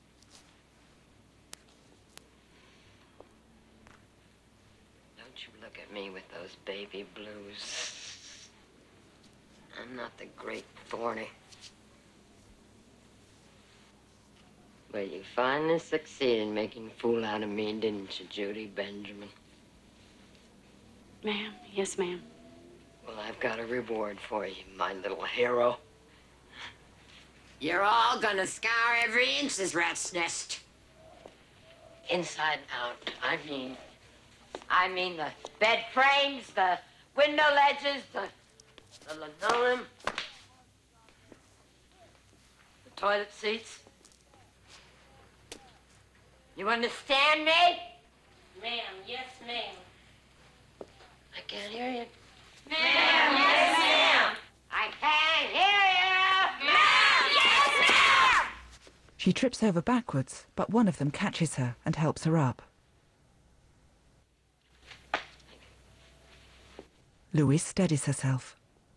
Don't you look at me with those baby blues. I'm not the great Thorny. But you finally succeeded in making a fool out of me, didn't you, Judy Benjamin?
Ma'am, yes, ma'am.
Well, I've got a reward for you, my little hero. You're all gonna scour every inch this rat's nest. Inside and out. I mean, I mean the bed frames, the window ledges, the, the linoleum, the toilet seats. You understand me?
Ma'am, yes, ma'am.
I can't hear you.
Ma'am, yes, ma'am.
I can't hear you. Ma'am, yes, ma'am.
She trips over backwards, but one of them catches her and helps her up. Louise steadies herself.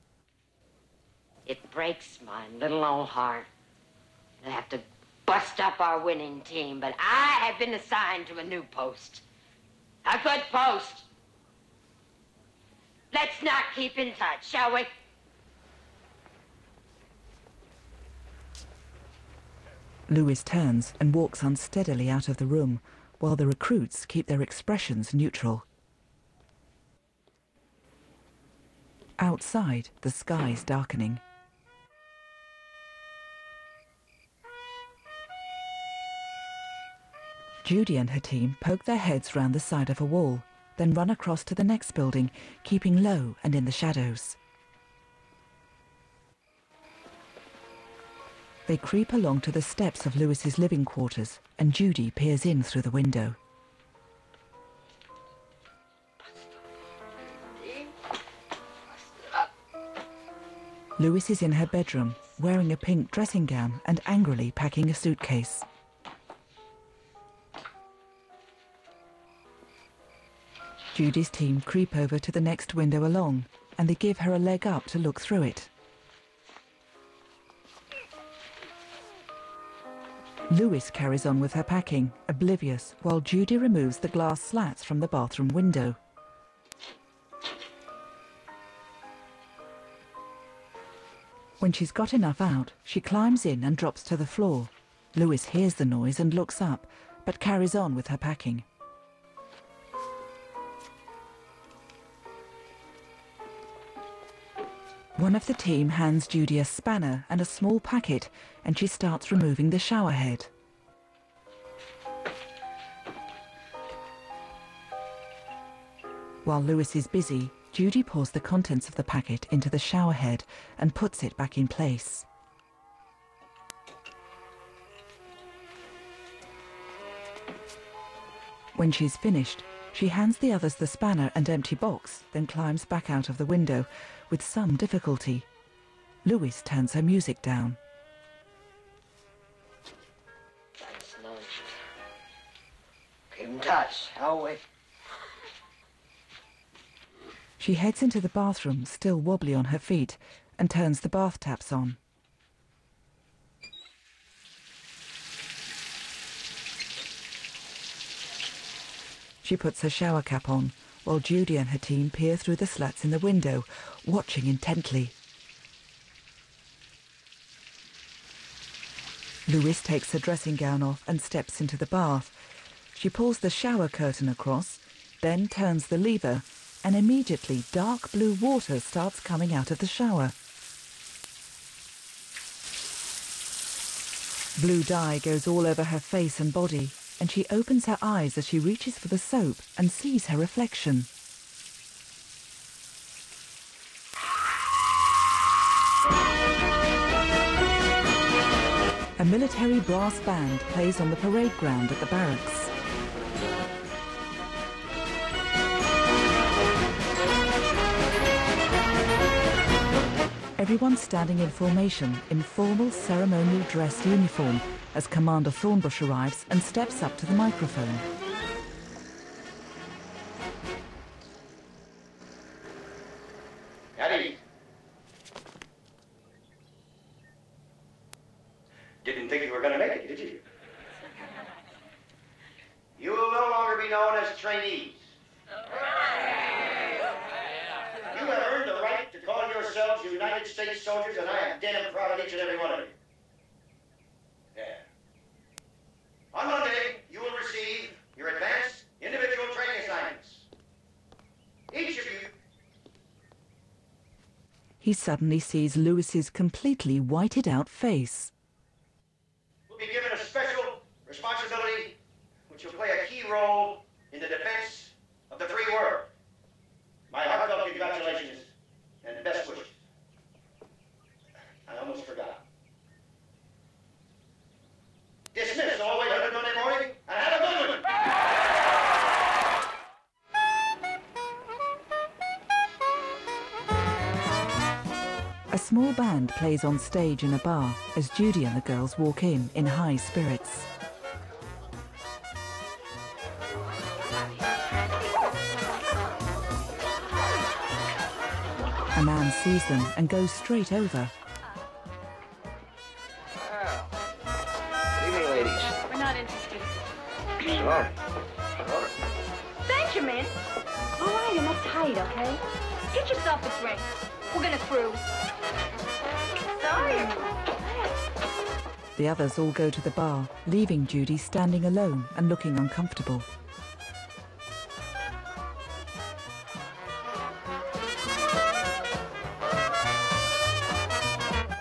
It breaks my little old heart to have to bust up our winning team, but I have been assigned to a new post. A good post. Let's not keep in touch, shall we?
Louis turns and walks unsteadily out of the room, while the recruits keep their expressions neutral. Outside, the sky's darkening. Judy and her team poke their heads round the side of a wall, then run across to the next building, keeping low and in the shadows. They creep along to the steps of Lewis's living quarters, and Judy peers in through the window. Lewis is in her bedroom, wearing a pink dressing gown and angrily packing a suitcase. Judy's team creep over to the next window along, and they give her a leg up to look through it. Lewis carries on with her packing, oblivious, while Judy removes the glass slats from the bathroom window. When she's got enough out, she climbs in and drops to the floor. Lewis hears the noise and looks up, but carries on with her packing. One of the team hands Judy a spanner and a small packet, and she starts removing the shower head. While Lewis is busy, Judy pours the contents of the packet into the shower head and puts it back in place. When she's finished, she hands the others the spanner and empty box, then climbs back out of the window, with some difficulty. Lewis turns her music down.
That's nonsense. Keep in touch, shall we?
She heads into the bathroom, still wobbly on her feet, and turns the bath taps on. She puts her shower cap on, while Judy and her team peer through the slats in the window, watching intently. Lewis takes her dressing gown off and steps into the bath. She pulls the shower curtain across, then turns the lever, and immediately dark blue water starts coming out of the shower. Blue dye goes all over her face and body, and she opens her eyes as she reaches for the soap and sees her reflection. A military brass band plays on the parade ground at the barracks. Everyone's standing in formation in formal ceremonial dress uniform as Commander Thornbush arrives and steps up to the microphone.
Eddie. Didn't think you were going to make it, did you? You will no longer be known as trainees. You have earned the right to call yourselves United States soldiers, and I am damn proud of each and every one of you. Yeah. On Monday, you will receive your advanced individual training assignments. Each of you.
He suddenly sees Lewis's completely whited out face.
Will be given a special responsibility which will play a key role in the defense of the free world. My heartfelt congratulations and best wishes. I almost forgot. Dismiss all the way to Monday morning and have a good one.
A small band plays on stage in a bar as Judy and the girls walk in in high spirits. A man sees them and goes straight over.
Well, good evening, ladies.
We're not interested.
Sure. Sure.
Benjamin! All right, I'm uptight, okay? Get yourself a drink. We're gonna cruise. Sorry.
The others all go to the bar, leaving Judy standing alone and looking uncomfortable.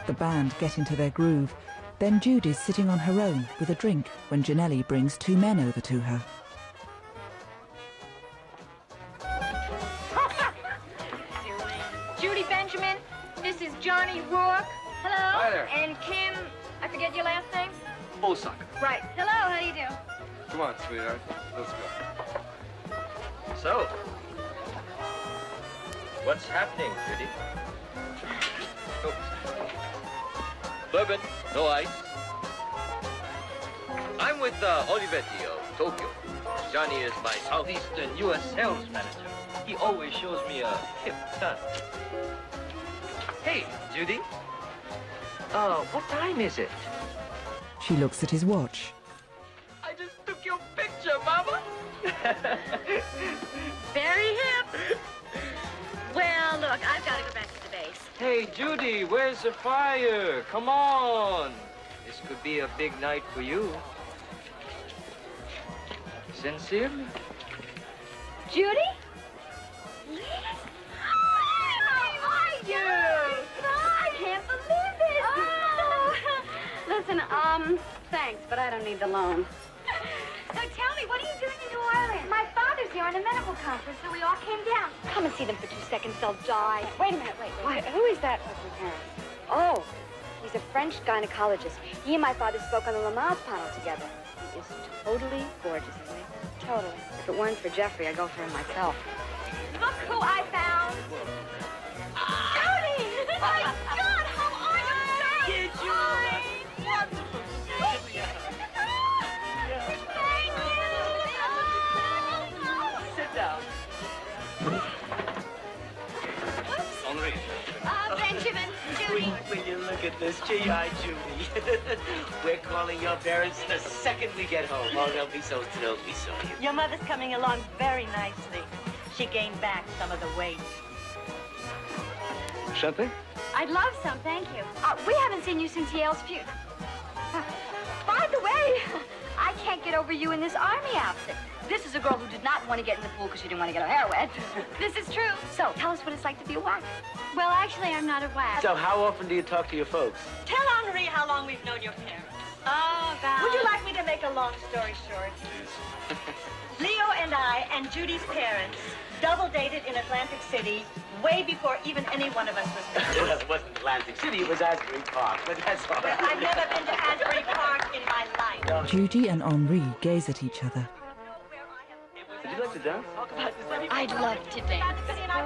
The band get into their groove. Then Judy's sitting on her own with a drink when Janelli brings two men over to her.
Judy Benjamin, this is Johnny Rourke. Hello.
Hi there.
And Kim, I forget your last name?
Osaka.
Right. Hello, how do you do?
Come on, sweetheart. Let's go.
So, what's happening, Judy? Oh. Bourbon, no ice. I'm with uh, Olivetti of Tokyo. Johnny is my southeastern U S sales manager. He always shows me a hip turn. Hey, Judy. Uh, what time is it?
She looks at his watch.
I just took your picture, Mama.
Very hip. Well, look, I've got to go back to the base.
Hey, Judy, where's the fire? Come on. This could be a big night for you. Sincerely?
Judy? Liz? How are you? I can't believe it. Oh. Listen, um, thanks, but I don't need the loan. So tell me, what are you doing in New Orleans? My father's here on a medical conference, so we all came down. Come and see them for two seconds, they'll die. Wait a minute, wait, wait. Who is that with your parents? Oh, he's a French gynecologist. He and my father spoke on the Lamaze panel together. He is totally gorgeous, isn't he? Totally. If it weren't for Jeffrey, I'd go for him myself. Look who I found! Judy! My God, how are you, darling?
Did you?
Wonderful.
Sit down. Henri.
Uh, Benjamin, Judy.
Will you look at this? Gee, hi, Judy. We're calling your parents the second we get home. Oh, they'll be so thrilled we saw you.
Your mother's coming along very nicely. She gained back some of the weight.
Champagne?
I'd love some, thank you. Uh, we haven't seen you since Yale's feud. Uh, by the way, I can't get over you in this army outfit. This is a girl who did not want to get in the pool because she didn't want to get her hair wet. This is true. So, tell us what it's like to be a whack. Well, actually, I'm not a whack.
So how often do you talk to your folks?
Tell Henri how long we've known your parents.
Oh, God.
Would you like me to make a long story short? Leo and I and Judy's parents double dated in Atlantic City way before even any one of us was born.
Well, it wasn't Atlantic City, it was Asbury Park, but that's all right.
I've never been to Asbury Park in my life.
Judy and Henri gaze at each other.
Would you like to dance?
I'd love to dance.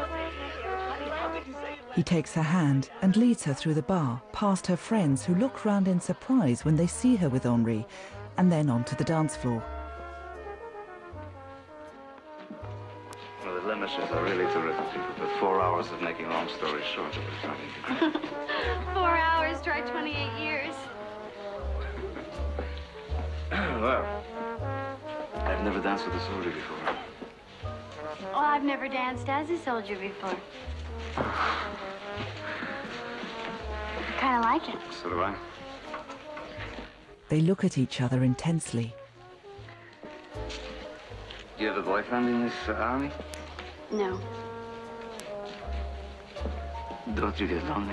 He takes her hand and leads her through the bar, past her friends who look round in surprise when they see her with Henri, and then onto the dance floor.
Well, the Lemishes are really terrific people, but four hours of making a long story short of it.
Four hours, try twenty-eight years.
Well, I've never danced with a soldier before.
Well, I've never danced as a soldier before. Kind of like it.
So do I.
They look at each other intensely.
Do you have a boyfriend in this uh, army?
No.
Don't you get lonely?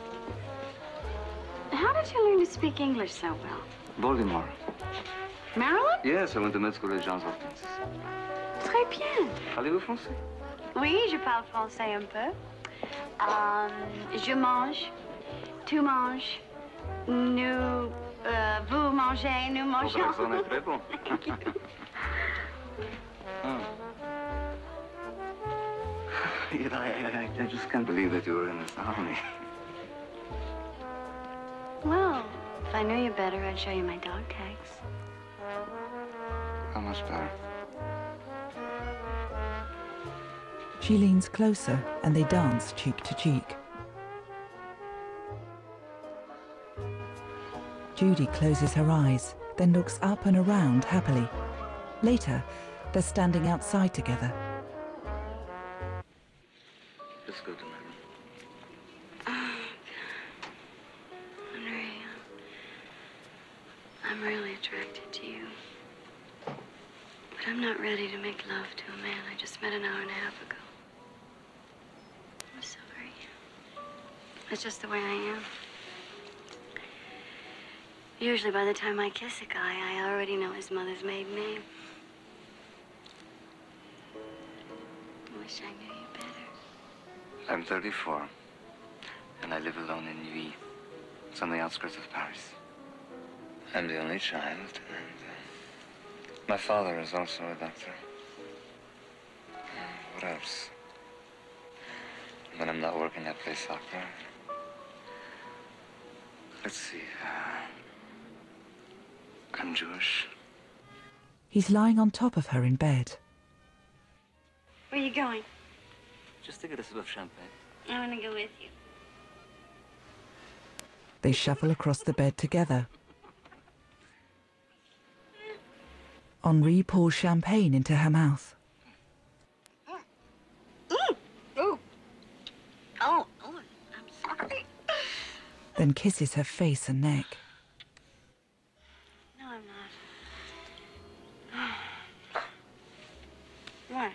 How did you learn to speak English so well?
Baltimore.
Maryland?
Yes, I went to med school at Johns Hopkins.
Très bien.
Parlez-vous français?
Oui, je parle français un peu. Um, je mange, tu manges, nous, uh, vous mangez, nous
Votre
mangeons.
accent est très bon. Oh. You know, I, I, I just can't believe that you were in this army.
Well, if I knew you better, I'd show you my dog tags.
How much better?
She leans closer and they dance cheek to cheek. Judy closes her eyes, then looks up and around happily. Later, they're standing outside together.
Let's go to my room.
Oh, Henri, I'm really attracted to you. But I'm not ready to make love to a man I just met an hour and a half ago. I'm sorry. That's just the way I am. Usually by the time I kiss a guy, I already know his mother's maiden name. I wish I knew you better.
I'm thirty-four, and I live alone in Neuilly. It's on the outskirts of Paris. I'm the only child, and uh, my father is also a doctor. Uh, what else? When I'm not working, I play soccer. Let's see. Uh, I'm Jewish.
He's lying on top of her in bed.
Where are you going?
Just to get a sip of champagne.
I want to go with you.
They shuffle across the bed together. Henri pours champagne into her mouth.
Mm. Ooh. Oh, oh, I'm sorry.
Then kisses her face and neck.
No, I'm not. What?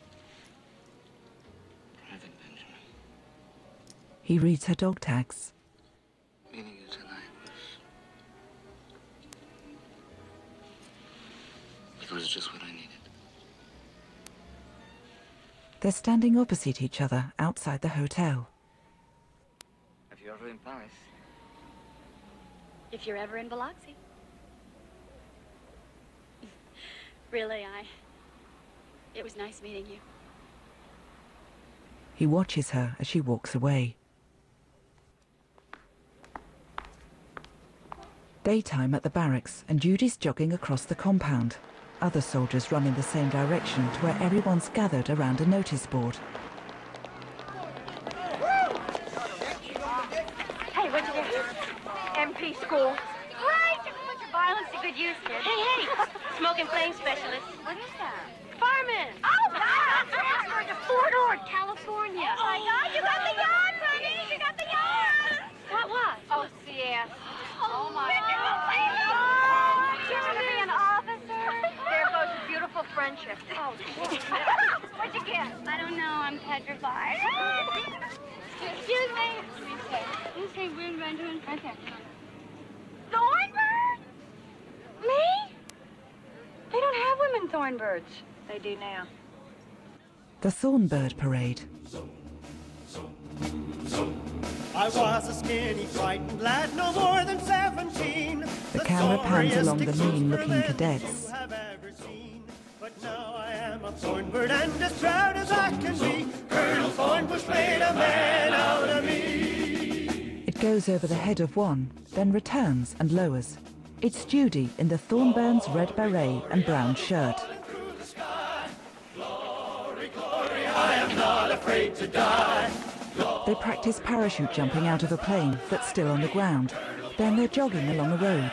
Private Benjamin.
He reads her dog tags.
Meeting you tonight was... It was just what I needed.
They're standing opposite each other outside the hotel.
Have you ever in Paris?
If you're ever in Biloxi. Really, I... It was nice meeting you.
He watches her as she walks away. Daytime at the barracks, and Judy's jogging across the compound. Other soldiers run in the same direction to where everyone's gathered around a notice board.
Hey, what'd you do? M P school. Great! You can put your violence to good use, kid.
Hey, hey, smoking flame specialist.
What is that?
Fireman.
Oh, God! Transferred to Fort Ord, California. Oh, my God, you got the yacht, honey! You got the yacht!
What was?
Oh, C S. Oh, my God. Oh, you want to be an officer? There goes a beautiful friendship. Oh, what'd you get? I don't know. I'm petrified. Excuse me. You say Wind Benjamin? Right there. Thornbird? Me? They don't have women thornbirds. They do now.
The Thornbird Parade.
I was a skinny, frightened lad, no more than seventeen.
The camera pans along the mean-looking cadets.
But now I am a Thornbird, and as proud as I can be. Colonel Thornbush made a man out of me.
It goes over the head of one, then returns and lowers. It's Judy in the Thornburn's red beret and brown shirt.
Glory, glory, I am not afraid to die.
They practice parachute jumping out of a plane that's still on the ground. Then they're jogging along a road.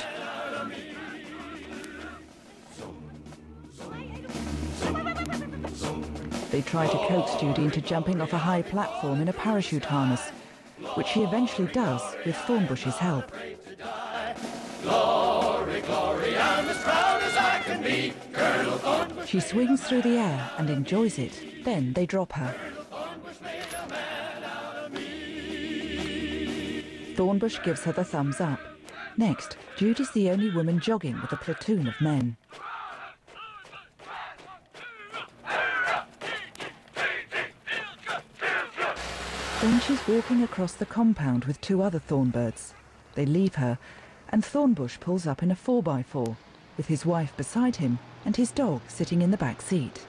They try to coax Judy into jumping off a high platform in a parachute harness, which she eventually does with Thornbush's help.
Glory, glory, I'm as proud as I can be. Colonel Thornbush.
She swings through the air and enjoys it. Then they drop her. Thornbush gives her the thumbs up. Next, Judy's the only woman jogging with a platoon of men. Then she's walking across the compound with two other Thornbirds. They leave her, and Thornbush pulls up in a four by four, with his wife beside him and his dog sitting in the back seat.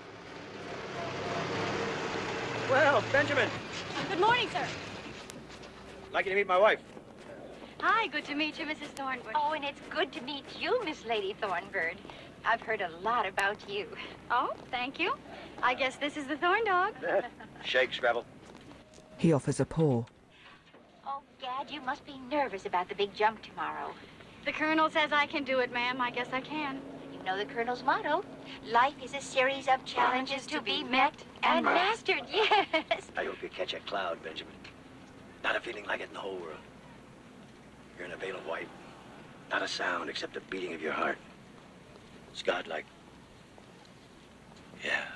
Well, Benjamin,
Good morning, sir.
I'd like you to meet my wife.
Hi, good to meet you, Missus Thornbush.
Oh, and it's good to meet you, Miss Lady Thornbird. I've heard a lot about you.
Oh, thank you. I guess this is the Thorn Dog.
Shake, Scrabble.
He offers a paw.
Oh, Gad, you must be nervous about the big jump tomorrow.
The Colonel says I can do it, ma'am. I guess I can.
You know the Colonel's motto. Life is a series of challenges to be met and mastered, yes.
I hope you catch a cloud, Benjamin. Not a feeling like it in the whole world. You're in a veil of white. Not a sound except the beating of your heart. It's godlike. Yeah.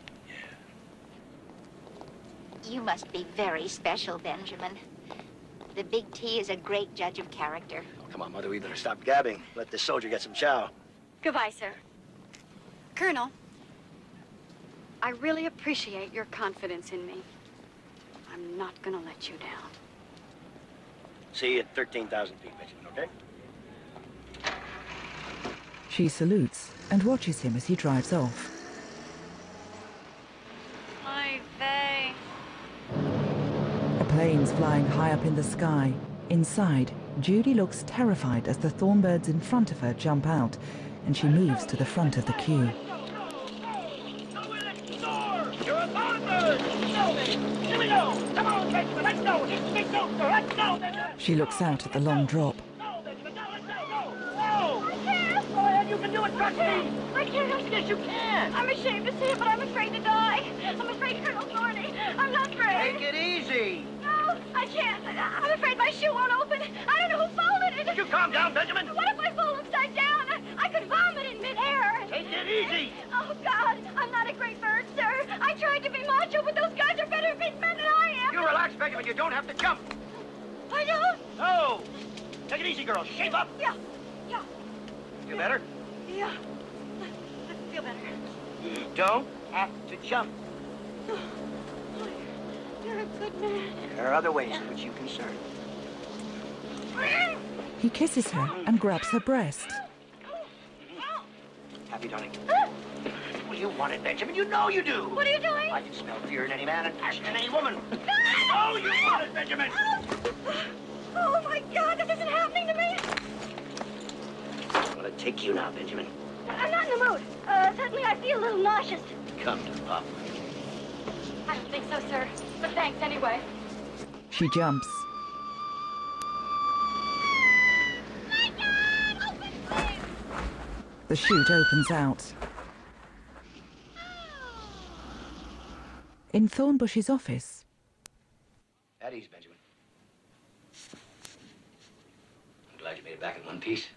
You must be very special, Benjamin.
The Big T is a great judge of character.
Come on, Mother, we better stop gabbing. Let this soldier get some chow.
Goodbye, sir. Colonel, I really appreciate your confidence in me. I'm not gonna let you down.
See you at thirteen thousand feet, Benjamin, okay?
She salutes and watches him as he drives off.
Hi, Faye.
A plane's flying high up in the sky. Inside, Judy looks terrified as the Thornbirds in front of her jump out, and she moves to the front of the queue.
You're a Thornbird! Here we go! Come on, Benjamin, let's go! It's big super, let's go, Benjamin!
She looks out at the long drop.
Go, Benjamin, now let's go, go! Go! I can't! Go ahead, you can do it, trust me!
I can't.
Yes, you can!
I'm ashamed to say it, but I'm afraid to die. I'm afraid Colonel Thorny. I'm not afraid.
Take it easy!
No, I can't. I'm afraid my shoe won't open. I don't know who folded it.
Would you calm down, Benjamin?
What if I fall upside down? I, I could vomit in midair.
Take it easy!
Oh, God, I'm not a great bird, sir. I tried to be macho, but those guys are better big men than I am.
You relax, Benjamin. You don't have to jump.
I don't?
No! Take it easy, girl. Shape up.
Yeah, yeah.
You better?
Yeah. I feel better.
You don't have to jump.
You're a good man.
There are other ways in which you can serve.
He kisses her and grabs her breast.
Happy done it. Well, you want it, Benjamin. You know you do.
What are you doing?
I can smell fear in any man and passion in any woman. Oh, you want it, Benjamin.
Oh, my God, this isn't happening to me.
I'm gonna take you now, Benjamin.
I'm not in the mood. Uh, suddenly I feel a little nauseous.
Come to Papa.
I don't think so, sir. But thanks anyway.
She jumps. The chute opens out. In Thornbush's office.
At ease, Benjamin. I'm glad you made it back in one piece.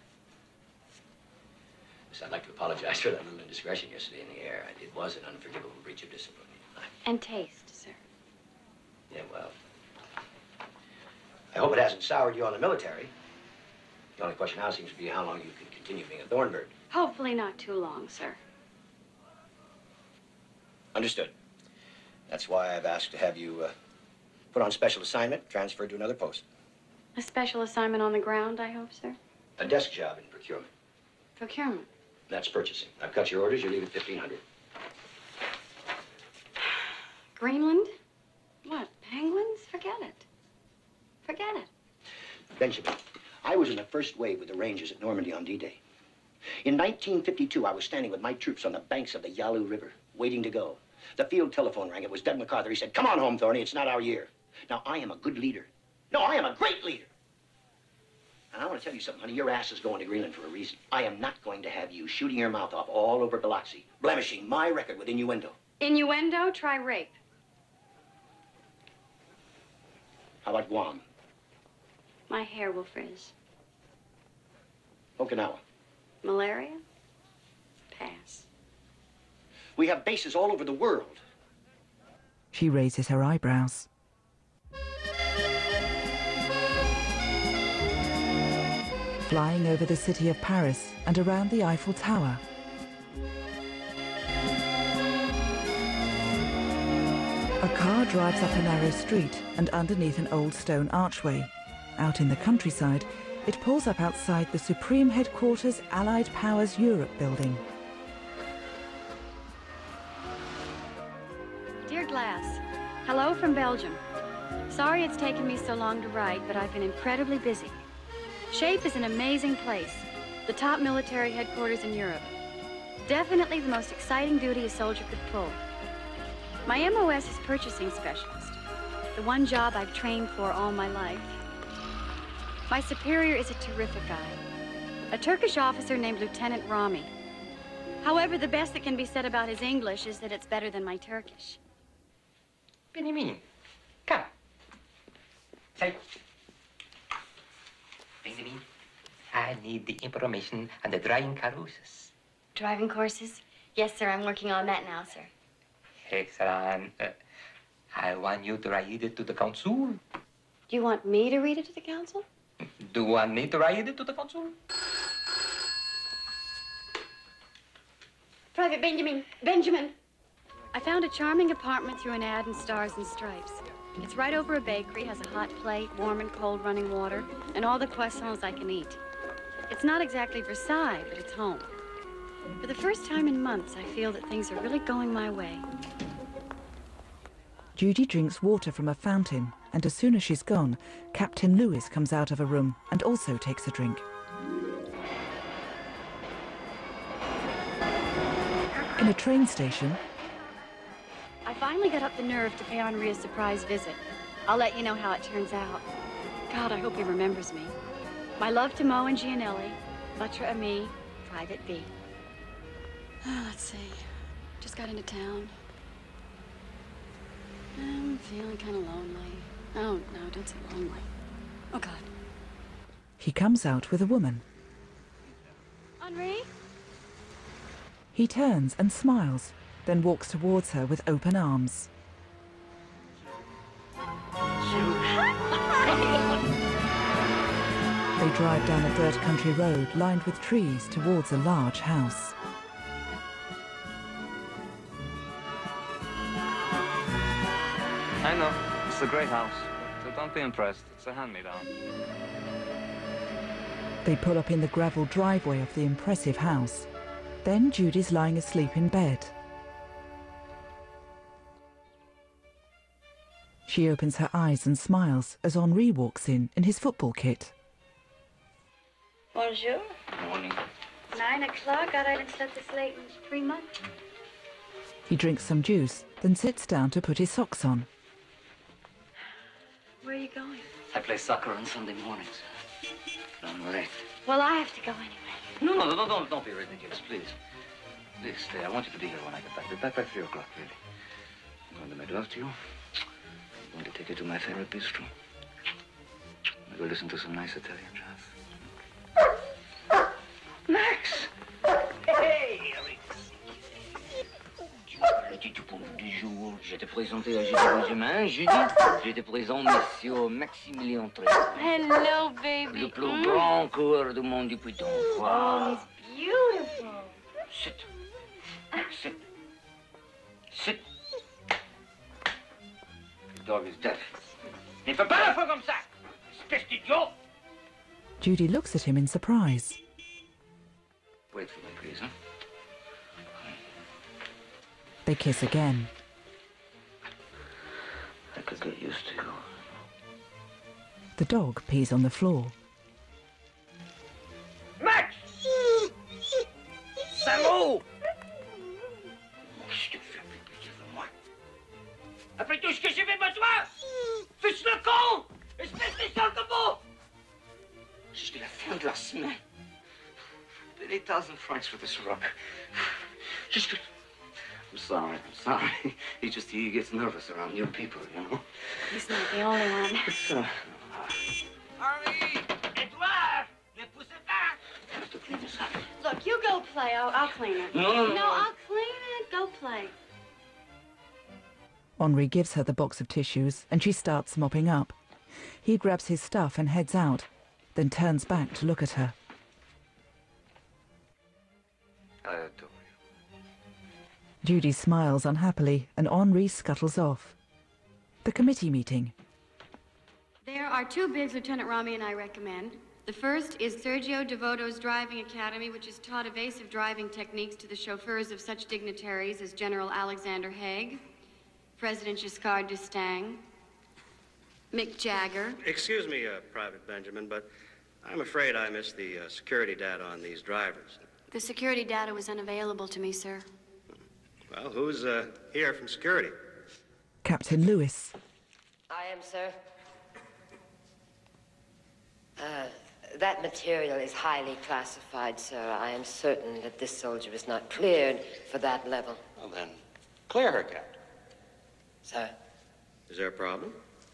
Yes, I'd like to apologize for that little indiscretion yesterday in the air. It was an unforgivable breach of discipline.
And taste, sir.
Yeah, well, I hope it hasn't soured you on the military. The only question now seems to be how long you can continue being a Thornbird.
Hopefully not too long, sir.
Understood. That's why I've asked to have you uh, put on special assignment, transferred to another post.
A special assignment on the ground, I hope, sir.
A desk job in procurement.
Procurement.
That's purchasing. I've cut your orders. You leave at fifteen hundred.
Greenland? What, penguins? Forget it. Forget it.
Benjamin, I was in the first wave with the Rangers at Normandy on D-Day. In nineteen fifty-two, I was standing with my troops on the banks of the Yalu River, waiting to go. The field telephone rang. It was Doug MacArthur. He said, "Come on home, Thorny. It's not our year." Now, I am a good leader. No, I am a great leader. And I want to tell you something, honey. Your ass is going to Greenland for a reason. I am not going to have you shooting your mouth off all over Biloxi, blemishing my record with innuendo.
Innuendo? Try rape.
How about Guam?
My hair will frizz.
Okinawa?
Malaria? Pass.
We have bases all over the world.
She raises her eyebrows. Flying over the city of Paris and around the Eiffel Tower. A car drives up a narrow street and underneath an old stone archway. Out in the countryside, it pulls up outside the Supreme Headquarters Allied Powers Europe building.
Dear Glass, hello from Belgium. Sorry it's taken me so long to write, but I've been incredibly busy. Shape is an amazing place, the top military headquarters in Europe. Definitely the most exciting duty a soldier could pull. My M O S is purchasing specialist, the one job I've trained for all my life. My superior is a terrific guy, a Turkish officer named Lieutenant Rami. However, the best that can be said about his English is that it's better than my Turkish.
Benjamin, come. Say. Benjamin, I need the information on the driving courses.
Driving courses? Yes, sir. I'm working on that now, sir.
Excellent. Uh, I want you to ride it to the council.
Do you want me to read it to the council?
Do you want me to write it to the council?
Private Benjamin. Benjamin. I found a charming apartment through an ad in Stars and Stripes. It's right over a bakery, has a hot plate, warm and cold running water, and all the croissants I can eat. It's not exactly Versailles, but it's home. For the first time in months, I feel that things are really going my way.
Judy drinks water from a fountain, and as soon as she's gone, Captain Lewis comes out of a room and also takes a drink. In a train station,
I finally got up the nerve to pay Henri a surprise visit. I'll let you know how it turns out. God, I hope he remembers me. My love to Mo and Gianelli, votre ami, Private B. Oh, let's see. Just got into town. I'm feeling kind of lonely. Oh, no, don't say lonely. Oh, God.
he comes out with a woman.
Henri?
He turns and smiles, then walks towards her with open arms. They drive down a dirt country road lined with trees towards a large house.
I know. It's a great house. So don't be impressed. It's a hand-me-down.
They pull up in the gravel driveway of the impressive house. Then Judy's lying asleep in bed. She opens her eyes and smiles as Henri walks in in his football kit.
Bonjour.
Morning.
Nine o'clock. God, I haven't slept this late in three months.
He drinks some juice, then sits down to put his socks on.
Where are you going?
I play soccer on Sunday mornings. But I'm late.
Well, I have to go anyway.
No, no, no, don't, don't be ridiculous, please. Please stay. I want you to be here when I get back. Be back by three o'clock, really. I'm going to make love to you. I'm going to take you to my favorite bistro. We'll go listen to some nice Italian jazz.
Max!
Hey, Eric! Du jour, j'étais présenté à Judy Benjamin. Judy, j'étais présent, monsieur Maximilien Tré.
Hello, baby.
Le plus grand coureur du monde depuis ton
Oh, he's beautiful.
Sit. Sit. Sit. The dog is deaf. Il fait pas la fois comme ça! Espèce d'idiot!
Judy looks at him in surprise.
Wait for me, please, huh?
They kiss again.
I could get used to you.
The dog pees on the floor.
Max! Salaud! Je te fais plus pitié de moi. Après tout ce que j'ai fait pour toi! Fiche le con! Espèce de sale de beau! Jusqu'à la fin de la semaine. eight thousand francs for this rug. Just... I'm sorry, I'm sorry. He just, he gets nervous around new people, you know?
He's not the only one.
It's, uh... Henri! Edouard! Ne poussez pas! I have to clean this up.
Look, you go play. I'll, I'll clean it.
No, no, no.
No, I'll clean it. Go play.
Henri gives her the box of tissues and she starts mopping up. He grabs his stuff and heads out, then turns back to look at her.
I adore you.
Judy smiles unhappily and Henri scuttles off. The committee meeting.
There are two bids Lieutenant Rami and I recommend. The first is Sergio Devoto's Driving Academy, which has taught evasive driving techniques to the chauffeurs of such dignitaries as General Alexander Haig, President Giscard d'Estaing, Mick Jagger.
Excuse me, uh, Private Benjamin, but I'm afraid I missed the uh, security data on these drivers.
The security data was unavailable to me, sir.
Well, who's uh, here from security?
Captain Lewis.
I am, sir. Uh, that material is highly classified, sir. I am certain that this soldier is not cleared for that level.
Well, then, clear her, Captain.
Sir?
Is there a problem?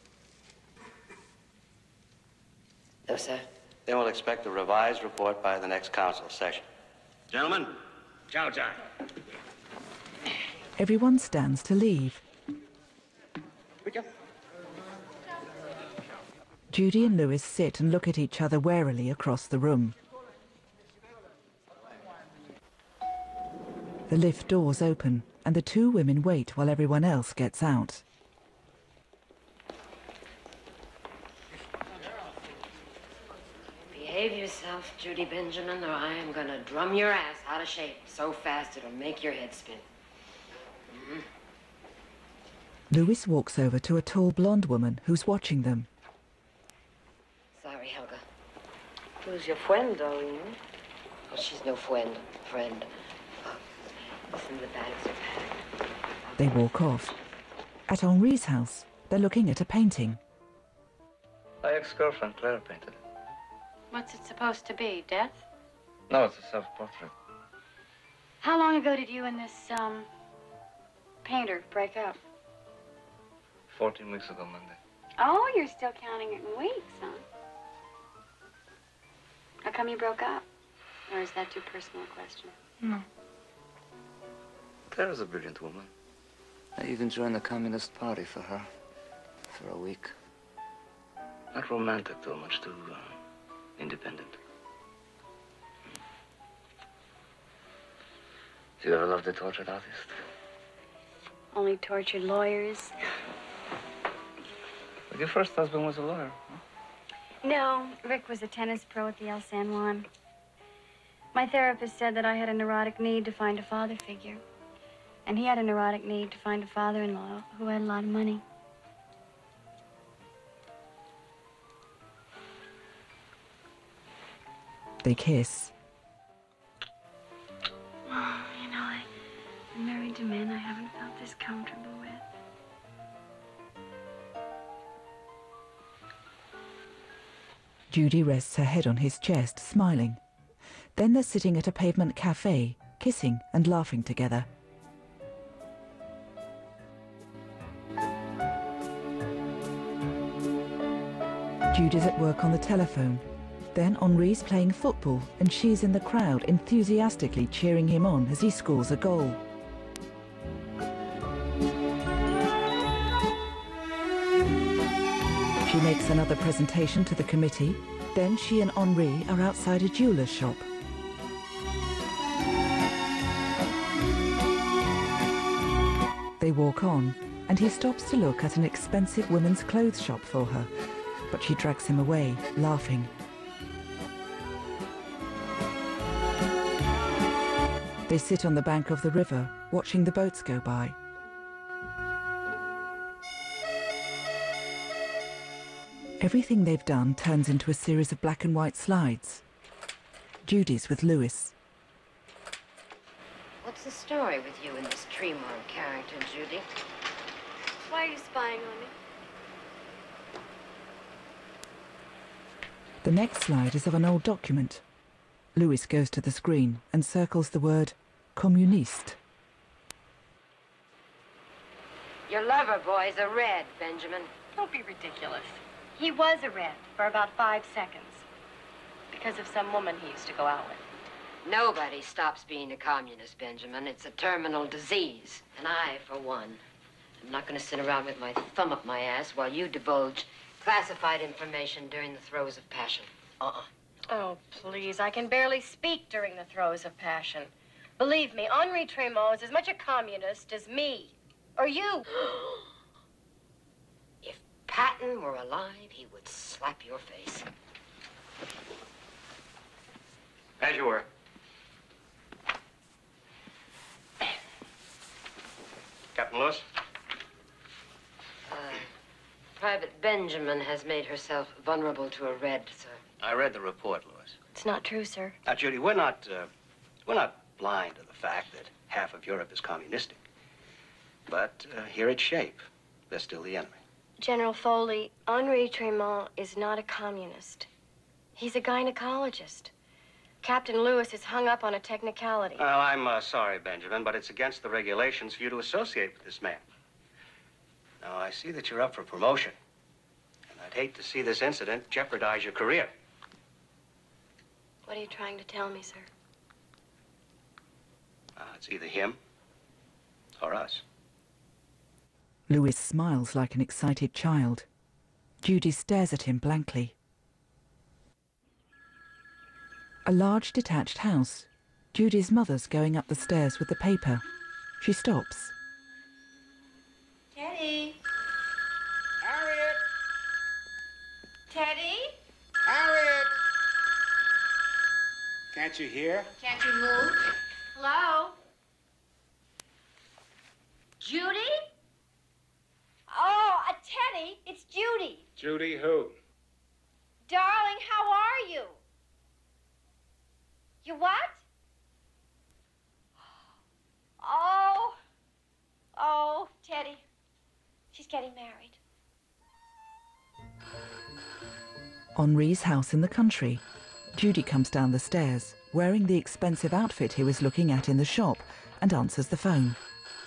No, sir.
They will expect a revised report by the next council session. Gentlemen, ciao, ciao.
Everyone stands to leave. Judy and Louis sit and look at each other warily across the room. The lift doors open, and the two women wait while everyone else gets out.
Behave yourself, Judy Benjamin, or I am gonna drum your ass out of shape so fast it'll make your head spin. Mm-hmm.
Louis walks over to a tall blonde woman who's watching them.
Sorry, Helga.
Who's your friend, darling?
Oh, she's no friend. Friend. Oh, listen, the bags are packed.
They walk off. At Henri's house, they're looking at a painting.
My ex-girlfriend, Claire, painted it.
What's it supposed to be, death?
No, it's a self-portrait.
How long ago did you and this, um, painter break up?
Fourteen weeks ago Monday.
Oh, you're still counting it in weeks, huh? How come you broke up? Or is that too personal a question?
No. Claire is a brilliant woman. I even joined the Communist Party for her. For a week. Not romantic, though, much too uh, independent. Do you ever love the tortured artist?
Only tortured lawyers.
But your first husband was a lawyer, huh?
No, Rick was a tennis pro at the El San Juan. My therapist said that I had a neurotic need to find a father figure. And he had a neurotic need to find a father-in-law who had a lot of money.
They kiss.
Oh, you know, I, I'm married to men I haven't felt this comfortable with.
Judy rests her head on his chest, smiling. Then they're sitting at a pavement cafe, kissing and laughing together. Judy's at work on the telephone. Then Henri's playing football and she's in the crowd enthusiastically cheering him on as he scores a goal. She makes another presentation to the committee. Then she and Henri are outside a jeweller's shop. They walk on, and he stops to look at an expensive women's clothes shop for her, but she drags him away, laughing. They sit on the bank of the river, watching the boats go by. Everything they've done turns into a series of black and white slides. Judy's with Louis.
What's the story with you and this Tremont character, Judy?
Why are you spying on me?
The next slide is of an old document. Louis goes to the screen and circles the word communiste.
Your lover boy's a red, Benjamin.
Don't be ridiculous. He was a red for about five seconds. Because of some woman he used to go out with.
Nobody stops being a communist, Benjamin. It's a terminal disease. And I, for one, am not going to sit around with my thumb up my ass while you divulge classified information during the throes of passion. Uh-uh.
Oh, please, I can barely speak during the throes of passion. Believe me, Henri Tremont is as much a communist as me. Or you.
If Patton were alive, he would slap your face.
As you were. Captain Lewis?
Uh, Private Benjamin has made herself vulnerable to a red, sir.
I read the report, Lewis.
It's not true, sir.
Now, Judy, we're not, uh, we're not blind to the fact that half of Europe is communistic. But uh, here at Shape, they're still the enemy.
General Foley, Henri Tremont is not a communist. He's a gynecologist. Captain Lewis is hung up on a technicality.
Well, I'm uh, sorry, Benjamin, but it's against the regulations for you to associate with this man. Now, I see that you're up for promotion. And I'd hate to see this incident jeopardize your career.
What are you trying to tell me, sir?
Uh, it's either him or us.
Louis smiles like an excited child. Judy stares at him blankly. A large detached house. Judy's mother's going up the stairs with the paper. She stops.
Teddy?
Harriet!
Teddy?
Harriet! Can't you hear?
Can't you move? Hello? Judy? Oh, uh, Teddy, it's Judy.
Judy who?
Darling, how are you? You what? Oh, oh, Teddy, she's getting married.
Henri's house in the country. Judy comes down the stairs, wearing the expensive outfit he was looking at in the shop, and answers the phone.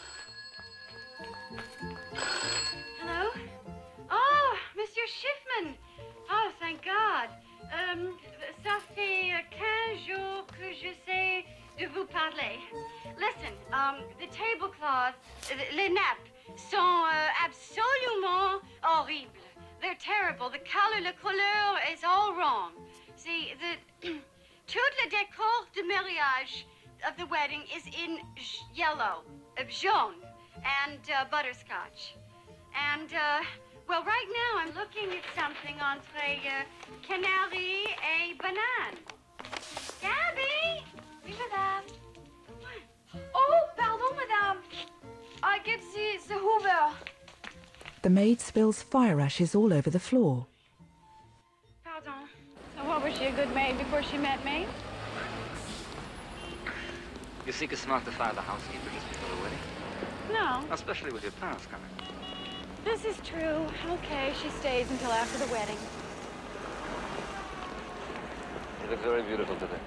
Hello? Oh, Monsieur Schiffman. Oh, thank God. Um, ça fait quinze jours que j'essaie de vous parler. Listen, um, the tablecloths, les nappes, sont uh, absolument horribles. They're terrible. The color, la couleur is all wrong. See, the tout le décor de mariage of the wedding is in yellow, uh, jaune, and uh, butterscotch. And, uh, well, right now I'm looking at something entre uh, canary et banane. Gabby! Oui, madame.
Oh, pardon, madame. I get the, the Hoover.
The maid spills fire ashes all over the floor.
Pardon. So what, was she a good maid before she met me?
You seek a smart to fire the housekeeper just before the wedding?
No.
Especially with your parents coming.
This is true. Okay, she stays until after the wedding.
You look very beautiful today.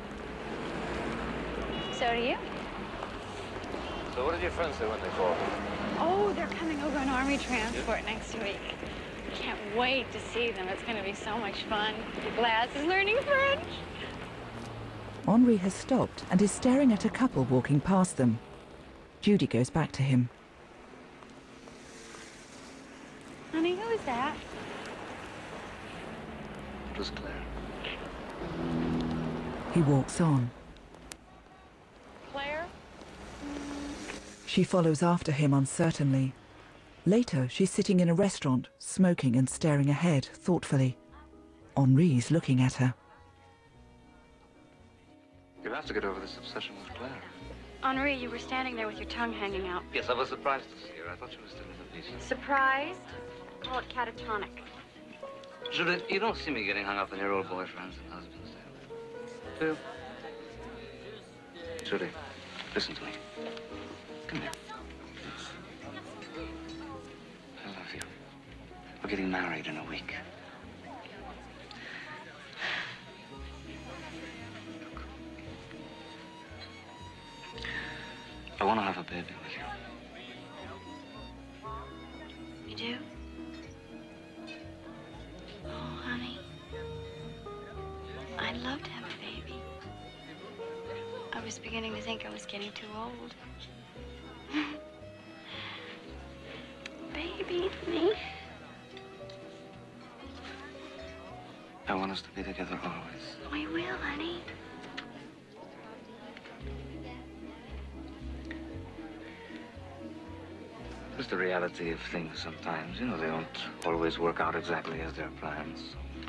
So do you.
So what did your friends say when they called?
Oh, they're coming over on Army transport next week. I can't wait to see them. It's going to be so much fun. Glass is learning French.
Henri has stopped and is staring at a couple walking past them. Judy goes back to him.
Honey, who is that?
It was Claire.
He walks on.
Claire?
She follows after him uncertainly. Later, she's sitting in a restaurant, smoking and staring ahead thoughtfully. Henri's looking at her.
You'll have to get over this obsession with Claire.
Henri, you were standing there with your tongue hanging out.
Yes, I was surprised to see her. I thought she was still in the piece.
Surprised? Call it catatonic.
Julie, you don't see me getting hung up on your old boyfriends and husbands, do you? Julie, listen to me. Come here. I love you. We're getting married in a week. I want to have a baby with you.
You do? Oh, honey. I'd love to have a baby. I was beginning to think I was getting too old. Baby, me.
I want us to be together always.
We will, honey.
It's the reality of things sometimes. You know, they don't always work out exactly as their plans.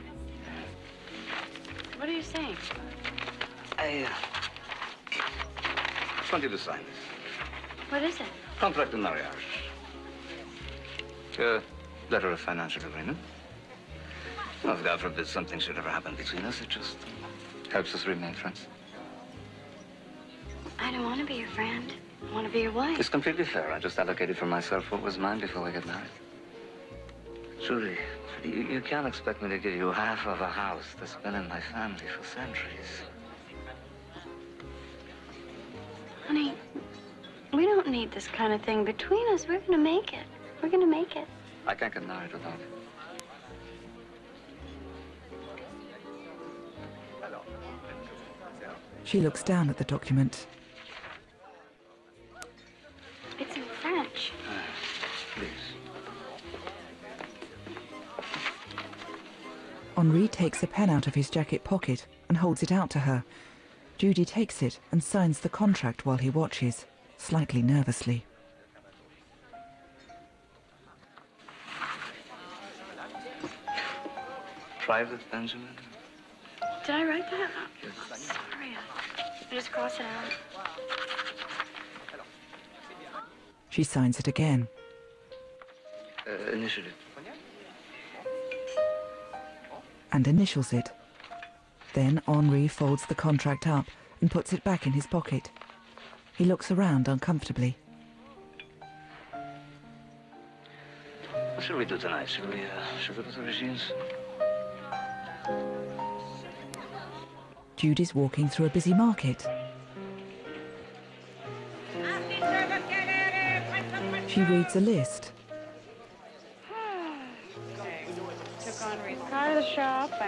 What are you saying?
I, uh, just want you to sign this.
What is it?
Contract de mariage. A letter of financial agreement. Well, if God forbid something should ever happen between us, it just helps us remain friends.
I don't want to be your friend. I want to be your wife.
It's completely fair. I just allocated for myself what was mine before we got married. Julie, you, you can't expect me to give you half of a house that's been in my family for centuries.
Honey, we don't need this kind of thing between us. We're going to make it. We're going to make it.
I can't get married without you.
She looks down at the document.
It's in French.
Please.
Henri takes a pen out of his jacket pocket and holds it out to her. Judy takes it and signs the contract while he watches, slightly nervously.
Private, Benjamin?
Did I write that? Oh, sorry. I just crossed it out.
She signs it again.
Uh, initial it.
And initials it. Then Henri folds the contract up and puts it back in his pocket. He looks around uncomfortably.
What shall we do tonight? Shall we, uh, shall we go to Regine's?
Judy's walking through a busy market. She reads a list.
Took Henri's car to the shop.